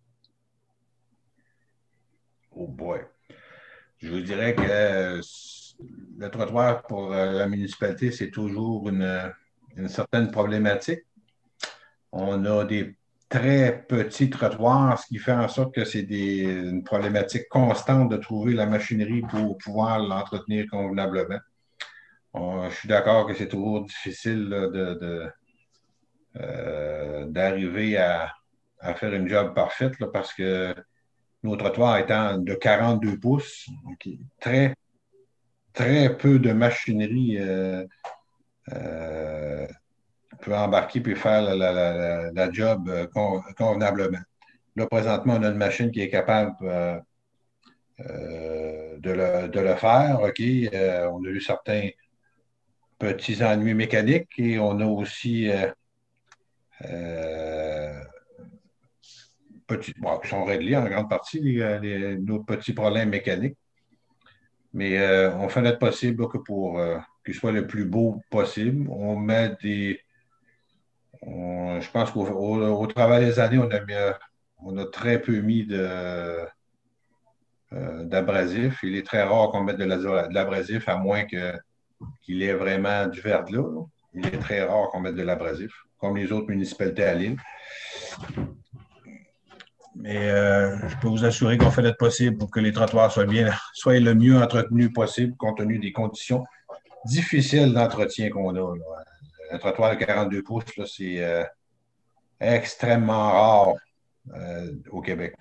Oh boy. Je vous dirais que euh, le trottoir pour euh, la municipalité, c'est toujours une, une certaine problématique. On a des très petits trottoirs, ce qui fait en sorte que c'est des, une problématique constante de trouver la machinerie pour pouvoir l'entretenir convenablement. On, je suis d'accord que c'est toujours difficile là, de, de, euh, d'arriver à, à faire une job parfaite là, parce que nos trottoirs étant de quarante-deux pouces, donc très, très peu de machinerie euh, euh, peut embarquer puis faire la, la, la, la job con, convenablement. Là, présentement, on a une machine qui est capable euh, euh, de, le, de le faire. OK, euh, on a eu certains petits ennuis mécaniques et on a aussi euh, euh, petits, bon, qui sont réglés en grande partie, les, les, nos petits problèmes mécaniques. Mais euh, on fait notre possible là, que pour euh, qu'il soit le plus beau possible. On met des. On, je pense qu'au au, au travers des années, on a, mis, on a très peu mis de, euh, d'abrasif. Il est très rare qu'on mette de, la, de l'abrasif, à moins que, qu'il ait vraiment du verglas. Là. Il est très rare qu'on mette de l'abrasif, comme les autres municipalités à l'île. Mais euh, je peux vous assurer qu'on fait notre possible pour que les trottoirs soient bien, soient le mieux entretenus possible, compte tenu des conditions difficiles d'entretien qu'on a. Là. Un trottoir de quarante-deux pouces, là, c'est euh, extrêmement rare euh, au Québec.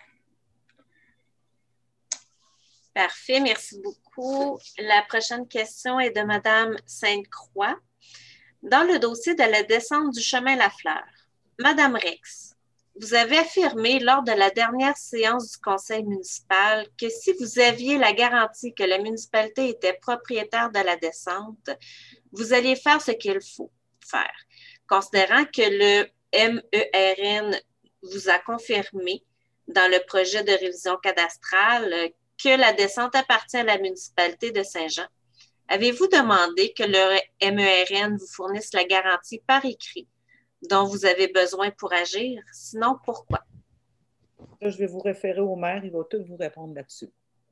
Parfait, merci beaucoup. La prochaine question est de Mme Sainte-Croix. Dans le dossier de la descente du chemin Lafleur, Mme Rex, vous avez affirmé lors de la dernière séance du conseil municipal que si vous aviez la garantie que la municipalité était propriétaire de la descente, vous alliez faire ce qu'il faut faire. Considérant que le M E R N vous a confirmé dans le projet de révision cadastrale que la descente appartient à la municipalité de Saint-Jean, avez-vous demandé que le M E R N vous fournisse la garantie par écrit dont vous avez besoin pour agir? Sinon, pourquoi? Là, je vais vous référer au maire, il va tout vous répondre là-dessus.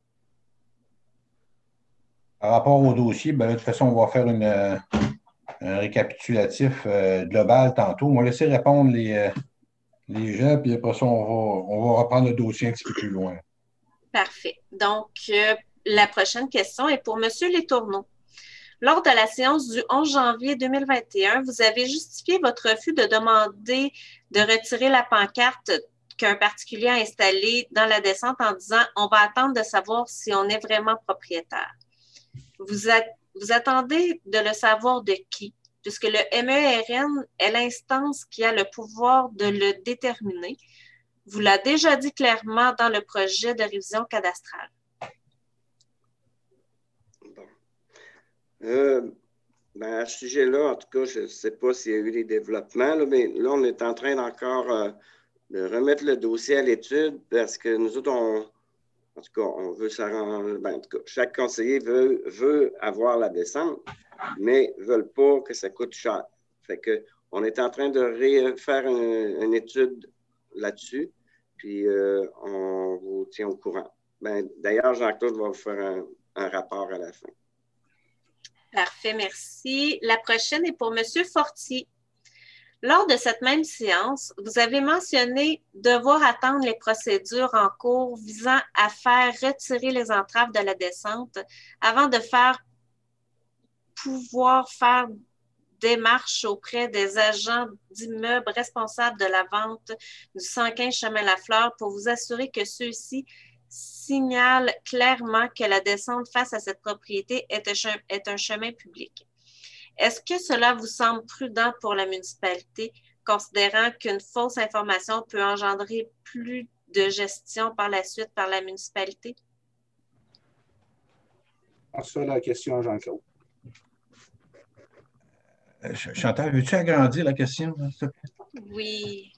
Par rapport au dossier, ben, de toute façon, on va faire une, euh, un récapitulatif euh, global tantôt. On va laisser répondre les, euh, les gens, puis après ça, on va, on va reprendre le dossier un petit peu plus loin. Parfait. Donc, euh, la prochaine question est pour M. Letourneau. Lors de la séance du onze janvier deux mille vingt et un, vous avez justifié votre refus de demander de retirer la pancarte qu'un particulier a installée dans la descente en disant « On va attendre de savoir si on est vraiment propriétaire ». Vous, a, vous attendez de le savoir de qui? Puisque le M E R N est l'instance qui a le pouvoir de le déterminer. Vous l'avez déjà dit clairement dans le projet de révision cadastrale. Euh, ben à ce sujet-là, en tout cas, je ne sais pas s'il y a eu des développements, là, mais là, on est en train d'encore euh, de remettre le dossier à l'étude parce que nous autres, on, en tout cas, on veut s'arranger. Ben, en tout cas, chaque conseiller veut, veut avoir la descente, mais ne veut pas que ça coûte cher. Fait que on est en train de faire une, une étude là-dessus, puis euh, on vous tient au courant. Ben, d'ailleurs, Jean-Claude va vous faire un, un rapport à la fin. Parfait, merci. La prochaine est pour M. Fortier. Lors de cette même séance, vous avez mentionné devoir attendre les procédures en cours visant à faire retirer les entraves de la descente avant de faire pouvoir faire démarche auprès des agents d'immeubles responsables de la vente du cent quinze chemin Lafleur pour vous assurer que ceux-ci signalent clairement que la descente face à cette propriété est un, est un chemin public. Est-ce que cela vous semble prudent pour la municipalité, considérant qu'une fausse information peut engendrer plus de gestion par la suite par la municipalité? On se fait la question à Jean-Claude. Chantal, veux-tu agrandir la question? Oui.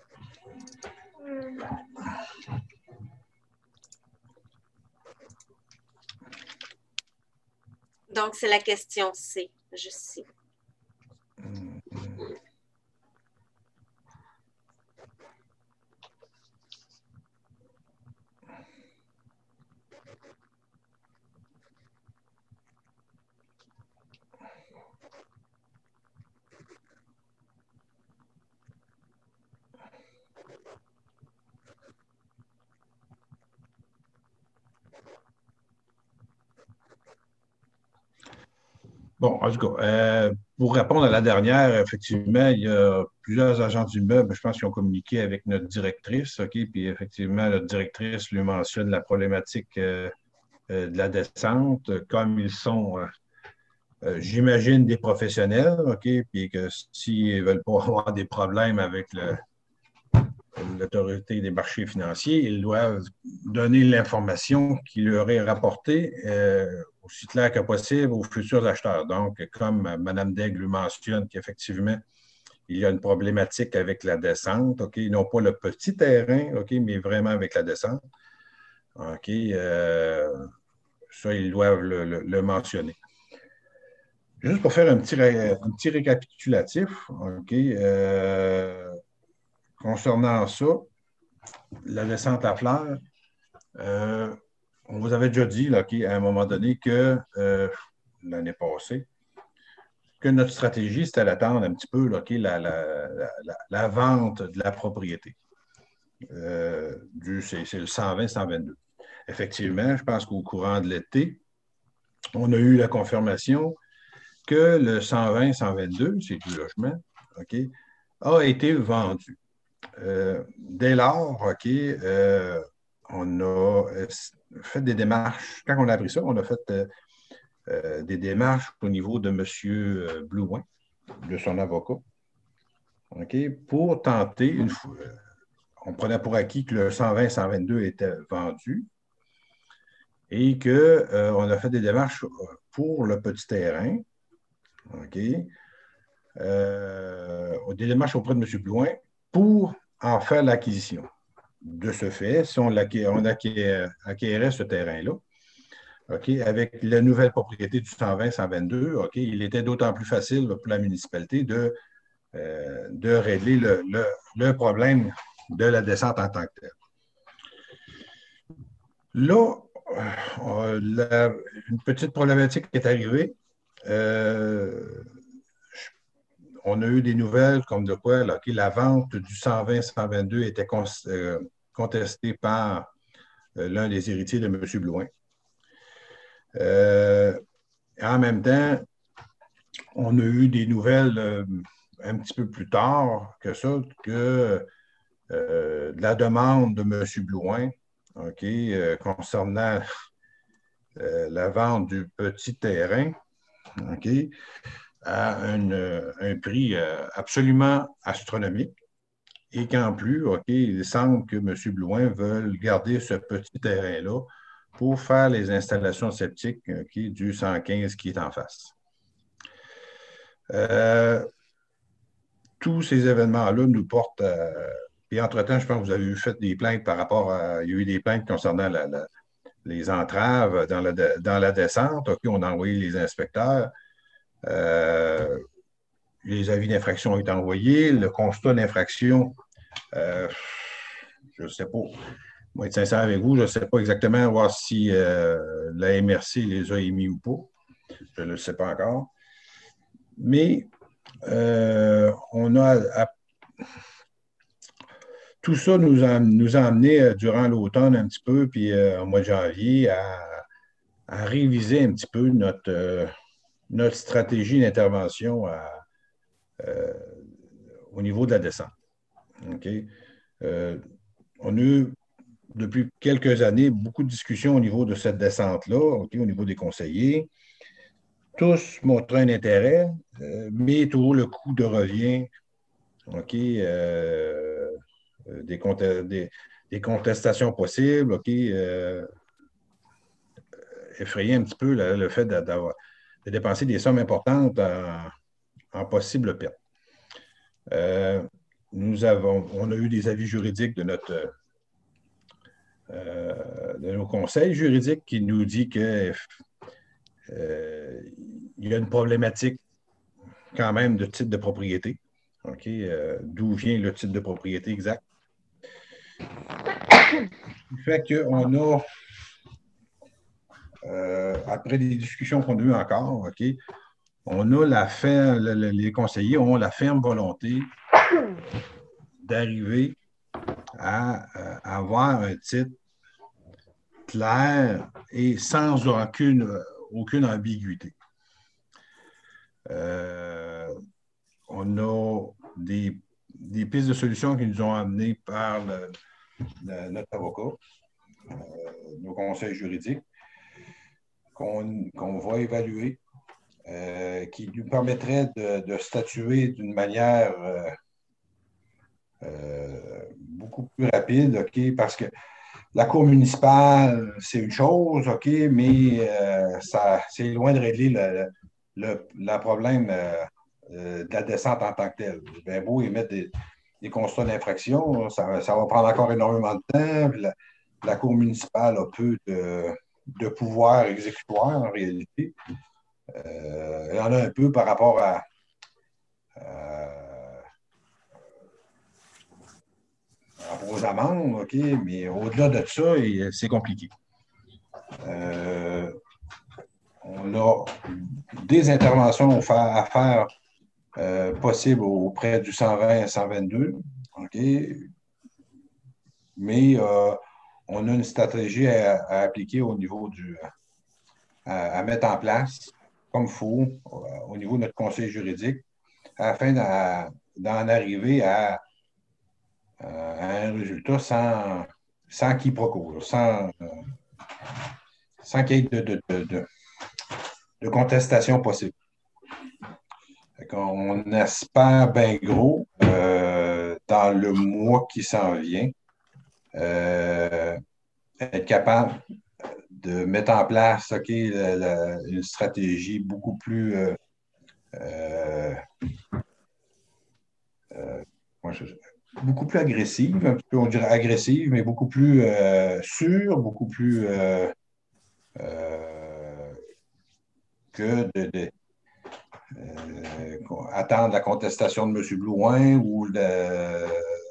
Donc, c'est la question C, je sais. Bon, en tout cas, euh, pour répondre à la dernière, effectivement, il y a plusieurs agents d'immeubles, je pense, qui ont communiqué avec notre directrice, OK? Puis effectivement, notre directrice lui mentionne la problématique euh, euh, de la descente, comme ils sont, euh, euh, j'imagine, des professionnels, OK? Puis que s'ils ne veulent pas avoir des problèmes avec le, l'autorité des marchés financiers, ils doivent donner l'information qui leur est rapportée euh, aussi clair que possible aux futurs acheteurs. Donc, comme Mme Daigle le mentionne qu'effectivement, il y a une problématique avec la descente, OK, non pas le petit terrain, OK, mais vraiment avec la descente. OK, euh, ça, ils doivent le, le, le mentionner. Juste pour faire un petit, un petit récapitulatif, OK, euh, concernant ça, la descente Lafleur, euh, on vous avait déjà dit là, okay, à un moment donné que euh, l'année passée, que notre stratégie, c'était d'attendre un petit peu là, okay, la, la, la, la vente de la propriété. Euh, du, c'est, c'est le cent vingt cent vingt-deux. Effectivement, je pense qu'au courant de l'été, on a eu la confirmation que le cent vingt cent vingt-deux, c'est du logement, okay, a été vendu. Euh, dès lors, OK, euh, on a fait des démarches. Quand on a appris ça, on a fait euh, euh, des démarches au niveau de M. Blouin, de son avocat, OK, pour tenter, une fois, on prenait pour acquis que le cent vingt cent vingt-deux était vendu et qu'on euh, a fait des démarches pour le petit terrain, OK, euh, des démarches auprès de M. Blouin pour en faire l'acquisition. De ce fait, si on, on acquérait ce terrain-là, okay, avec la nouvelle propriété du cent vingt cent vingt-deux, okay, il était d'autant plus facile pour la municipalité de, euh, de régler le, le, le problème de la descente en tant que telle. Là, euh, la, une petite problématique est arrivée. Euh, on a eu des nouvelles comme de quoi là, okay, la vente du cent vingt cent vingt-deux était con, euh, contestée par euh, l'un des héritiers de M. Blouin. Euh, en même temps, on a eu des nouvelles euh, un petit peu plus tard que ça, que euh, de la demande de M. Blouin, okay, euh, concernant euh, la vente du petit terrain, okay, à un, un prix euh, absolument astronomique et qu'en plus, OK, il semble que M. Blouin veuille garder ce petit terrain-là pour faire les installations septiques okay, du cent quinze qui est en face. Euh, tous ces événements-là nous portent à... Puis entre-temps, je pense que vous avez eu fait des plaintes par rapport à... Il y a eu des plaintes concernant la, la, les entraves dans la, dans la descente. OK, on a envoyé les inspecteurs. Euh, les avis d'infraction ont été envoyés. Le constat d'infraction, euh, je ne sais pas. Moi, être sincère avec vous, je ne sais pas exactement voir si euh, la M R C les a émis ou pas. Je ne le sais pas encore. Mais euh, on a... À, tout ça nous a, nous a amené euh, durant l'automne un petit peu, puis euh, au mois de janvier, à, à réviser un petit peu notre, euh, notre stratégie d'intervention à, euh, au niveau de la descente. Okay? Euh, on a eu, depuis quelques années, beaucoup de discussions au niveau de cette descente-là, okay, au niveau des conseillers. Tous montraient un intérêt, euh, mais toujours le coût de revient, okay, euh, des, des, des contestations possibles, okay, euh, effrayait un petit peu le, le fait de, de dépenser des sommes importantes en, en possible perte. Euh, nous avons, on a eu des avis juridiques de notre euh, de nos conseils juridiques qui nous dit que euh, il y a une problématique quand même de titre de propriété. OK? Euh, d'où vient le titre de propriété exact? Ce qui fait qu'on a, euh, après les discussions qu'on a eues encore, OK, on a la ferme, le, le, les conseillers ont la ferme volonté d'arriver à, à avoir un titre clair et sans aucune, aucune ambiguïté. Euh, on a des, des pistes de solutions qui nous ont amenées par le, le, notre avocat, euh, nos conseils juridiques, qu'on qu'on va évaluer, euh, qui nous permettraient de, de statuer d'une manière euh, euh, beaucoup plus rapide, OK, parce que la cour municipale, c'est une chose, OK, mais euh, ça, c'est loin de régler le, le, le problème euh, de la descente en tant que telle. Bien beau émettre des, des constats d'infraction, ça, ça va prendre encore énormément de temps. La, la cour municipale a peu de, de pouvoir exécutoire en réalité. Euh, il y en a un peu par rapport à, à aux amendes, OK, mais au-delà de ça, c'est compliqué. Euh, on a des interventions à faire euh, possibles auprès du cent vingt et cent vingt-deux, OK, mais euh, on a une stratégie à, à appliquer au niveau du... À, à mettre en place, comme il faut, au niveau de notre conseil juridique, afin d'en arriver à à un résultat sans, sans quiproquo, sans, sans qu'il y ait de, de, de, de, de contestation possible. On espère bien gros, euh, dans le mois qui s'en vient, euh, être capable de mettre en place okay, la, la, une stratégie beaucoup plus euh, euh, euh, moi, je, beaucoup plus agressive, un peu, on dirait agressive, mais beaucoup plus euh, sûre, beaucoup plus euh, euh, que de, de euh, attendre la contestation de M. Blouin ou de...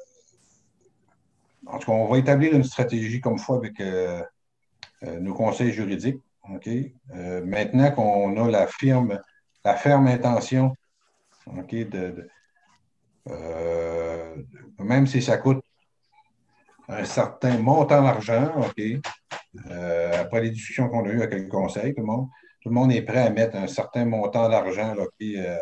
En tout cas, on va établir une stratégie comme fois avec euh, euh, nos conseils juridiques. Okay? Euh, maintenant qu'on a la firme, la ferme intention okay, de, de euh, même si ça coûte un certain montant d'argent, OK, euh, après les discussions qu'on a eues avec le conseil, tout le monde, tout le monde est prêt à mettre un certain montant d'argent là, okay, euh,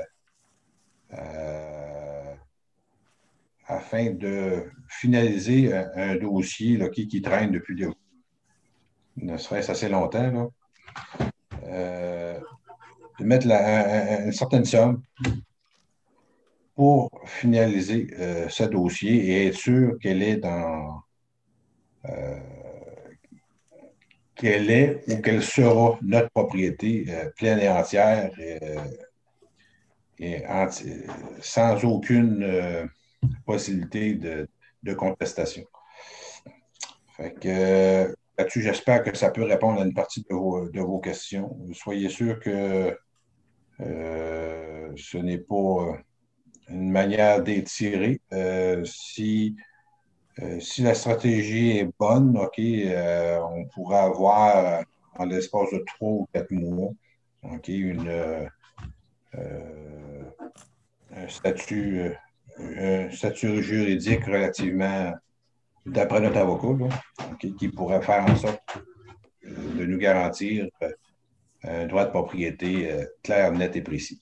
euh, afin de finaliser un, un dossier là, qui, qui traîne depuis de, ne serait-ce assez longtemps. Là. Euh, de mettre la, un, une certaine somme pour finaliser euh, ce dossier et être sûr qu'elle est dans euh, qu'elle est ou qu'elle sera notre propriété euh, pleine et entière et, et anti, sans aucune euh, possibilité de, de contestation. Fait que là-dessus, j'espère que ça peut répondre à une partie de vos, de vos questions. Soyez sûrs que euh, ce n'est pas une manière d'étirer. Euh, si, euh, si la stratégie est bonne, OK, euh, on pourra avoir en l'espace de trois ou quatre mois, OK, une, euh, un statut, un statut juridique relativement, d'après notre avocat, là, okay, qui pourrait faire en sorte de nous garantir un droit de propriété euh, clair, net et précis.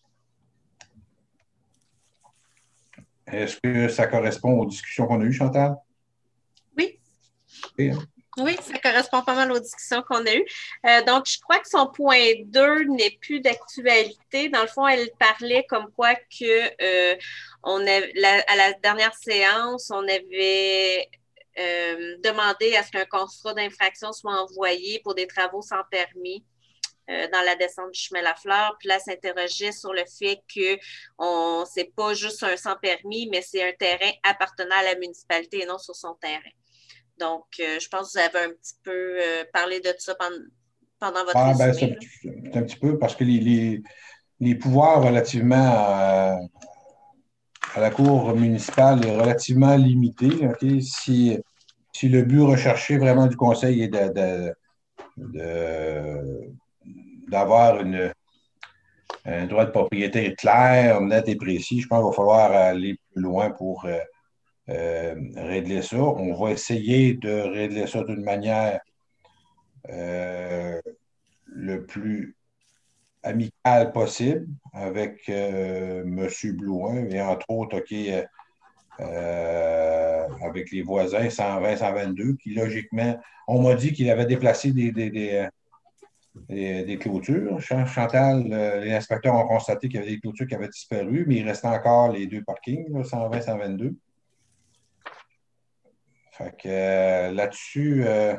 Est-ce que ça correspond aux discussions qu'on a eues, Chantal? Oui. Oui, hein? Oui, ça correspond pas mal aux discussions qu'on a eues. Euh, donc, je crois que son point deux n'est plus d'actualité. Dans le fond, elle parlait comme quoi que euh, on a, la, à la dernière séance, on avait euh, demandé à ce qu'un contrat d'infraction soit envoyé pour des travaux sans permis euh, dans la descente du chemin Lafleur. Puis là, elle s'interrogeait sur le fait que on c'est pas juste un sans permis, mais c'est un terrain appartenant à la municipalité et non sur son terrain. Donc, euh, je pense que vous avez un petit peu euh, parlé de ça pendant, pendant votre Ah, ben, résumé. c'est un, un petit peu parce que les, les, les pouvoirs relativement à, à la Cour municipale est relativement limité. Okay? Si, si le but recherché vraiment du Conseil est de, de, de, d'avoir une, un droit de propriété clair, net et précis, je pense qu'il va falloir aller plus loin pour euh, euh, régler ça. On va essayer de régler ça d'une manière euh, le plus amicale possible avec euh, M. Blouin et entre autres, OK, euh, euh, avec les voisins cent vingt, cent vingt-deux, qui logiquement, on m'a dit qu'il avait déplacé des, des, des, des, des clôtures. Chantal, euh, les inspecteurs ont constaté qu'il y avait des clôtures qui avaient disparu, mais il restait encore les deux parkings, là, cent vingt, cent vingt-deux. Fait que euh, là-dessus, euh,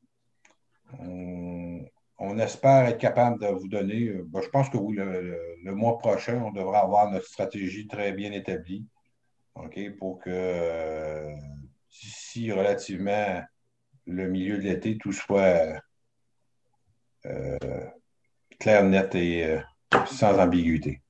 on, on espère être capable de vous donner, euh, ben, je pense que oui, le, le, le mois prochain, on devra avoir notre stratégie très bien établie, OK, pour que euh, d'ici relativement le milieu de l'été, tout soit euh, clair, net et euh, sans ambiguïté.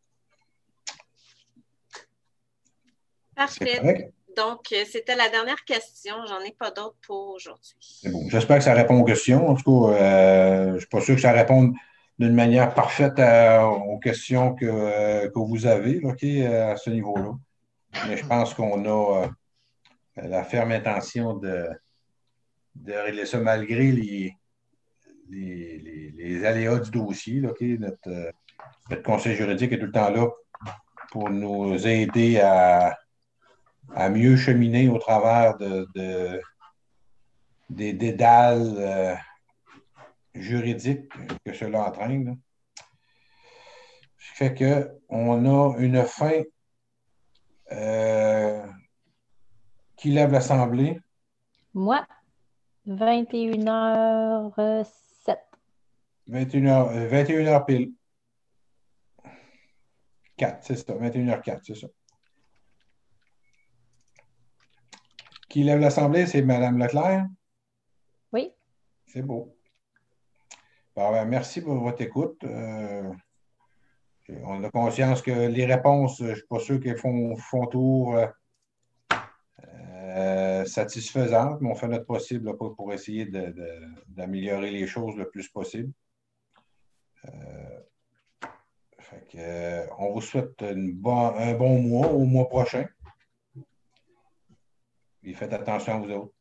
C'est Parfait. correct? Donc, euh, c'était la dernière question. J'en ai pas d'autres pour aujourd'hui. C'est bon. J'espère que ça répond aux questions. En tout cas, euh, je ne suis pas sûr que ça réponde d'une manière parfaite à- aux questions que, euh, que vous avez, OK, à ce niveau-là. Mais je pense qu'on a euh, la ferme intention de, de régler ça malgré les, les, les- les aléas du dossier. Là, OK? Notre, euh, notre conseil juridique est tout le temps là pour nous aider à, à mieux cheminer au travers de, de- des dédales euh, juridiques que cela entraîne. Là. Ce qui fait qu'on a une fin euh, qui lève l'Assemblée. Moi, vingt et une heures sept. vingt et une heures, vingt et une heures pile. quatre, c'est ça. vingt et une heures quatre, c'est ça. Qui lève l'Assemblée, c'est Mme Leclerc. Oui. C'est beau. Bon, ben, merci pour votre écoute. Euh, on a conscience que les réponses, je ne suis pas sûr qu'elles font, font tour euh, euh, satisfaisantes, mais on fait notre possible là, pour, pour essayer de, de, d'améliorer les choses le plus possible. Euh, fait que, euh, on vous souhaite une bon, un bon mois au mois prochain. Et faites attention à vous autres.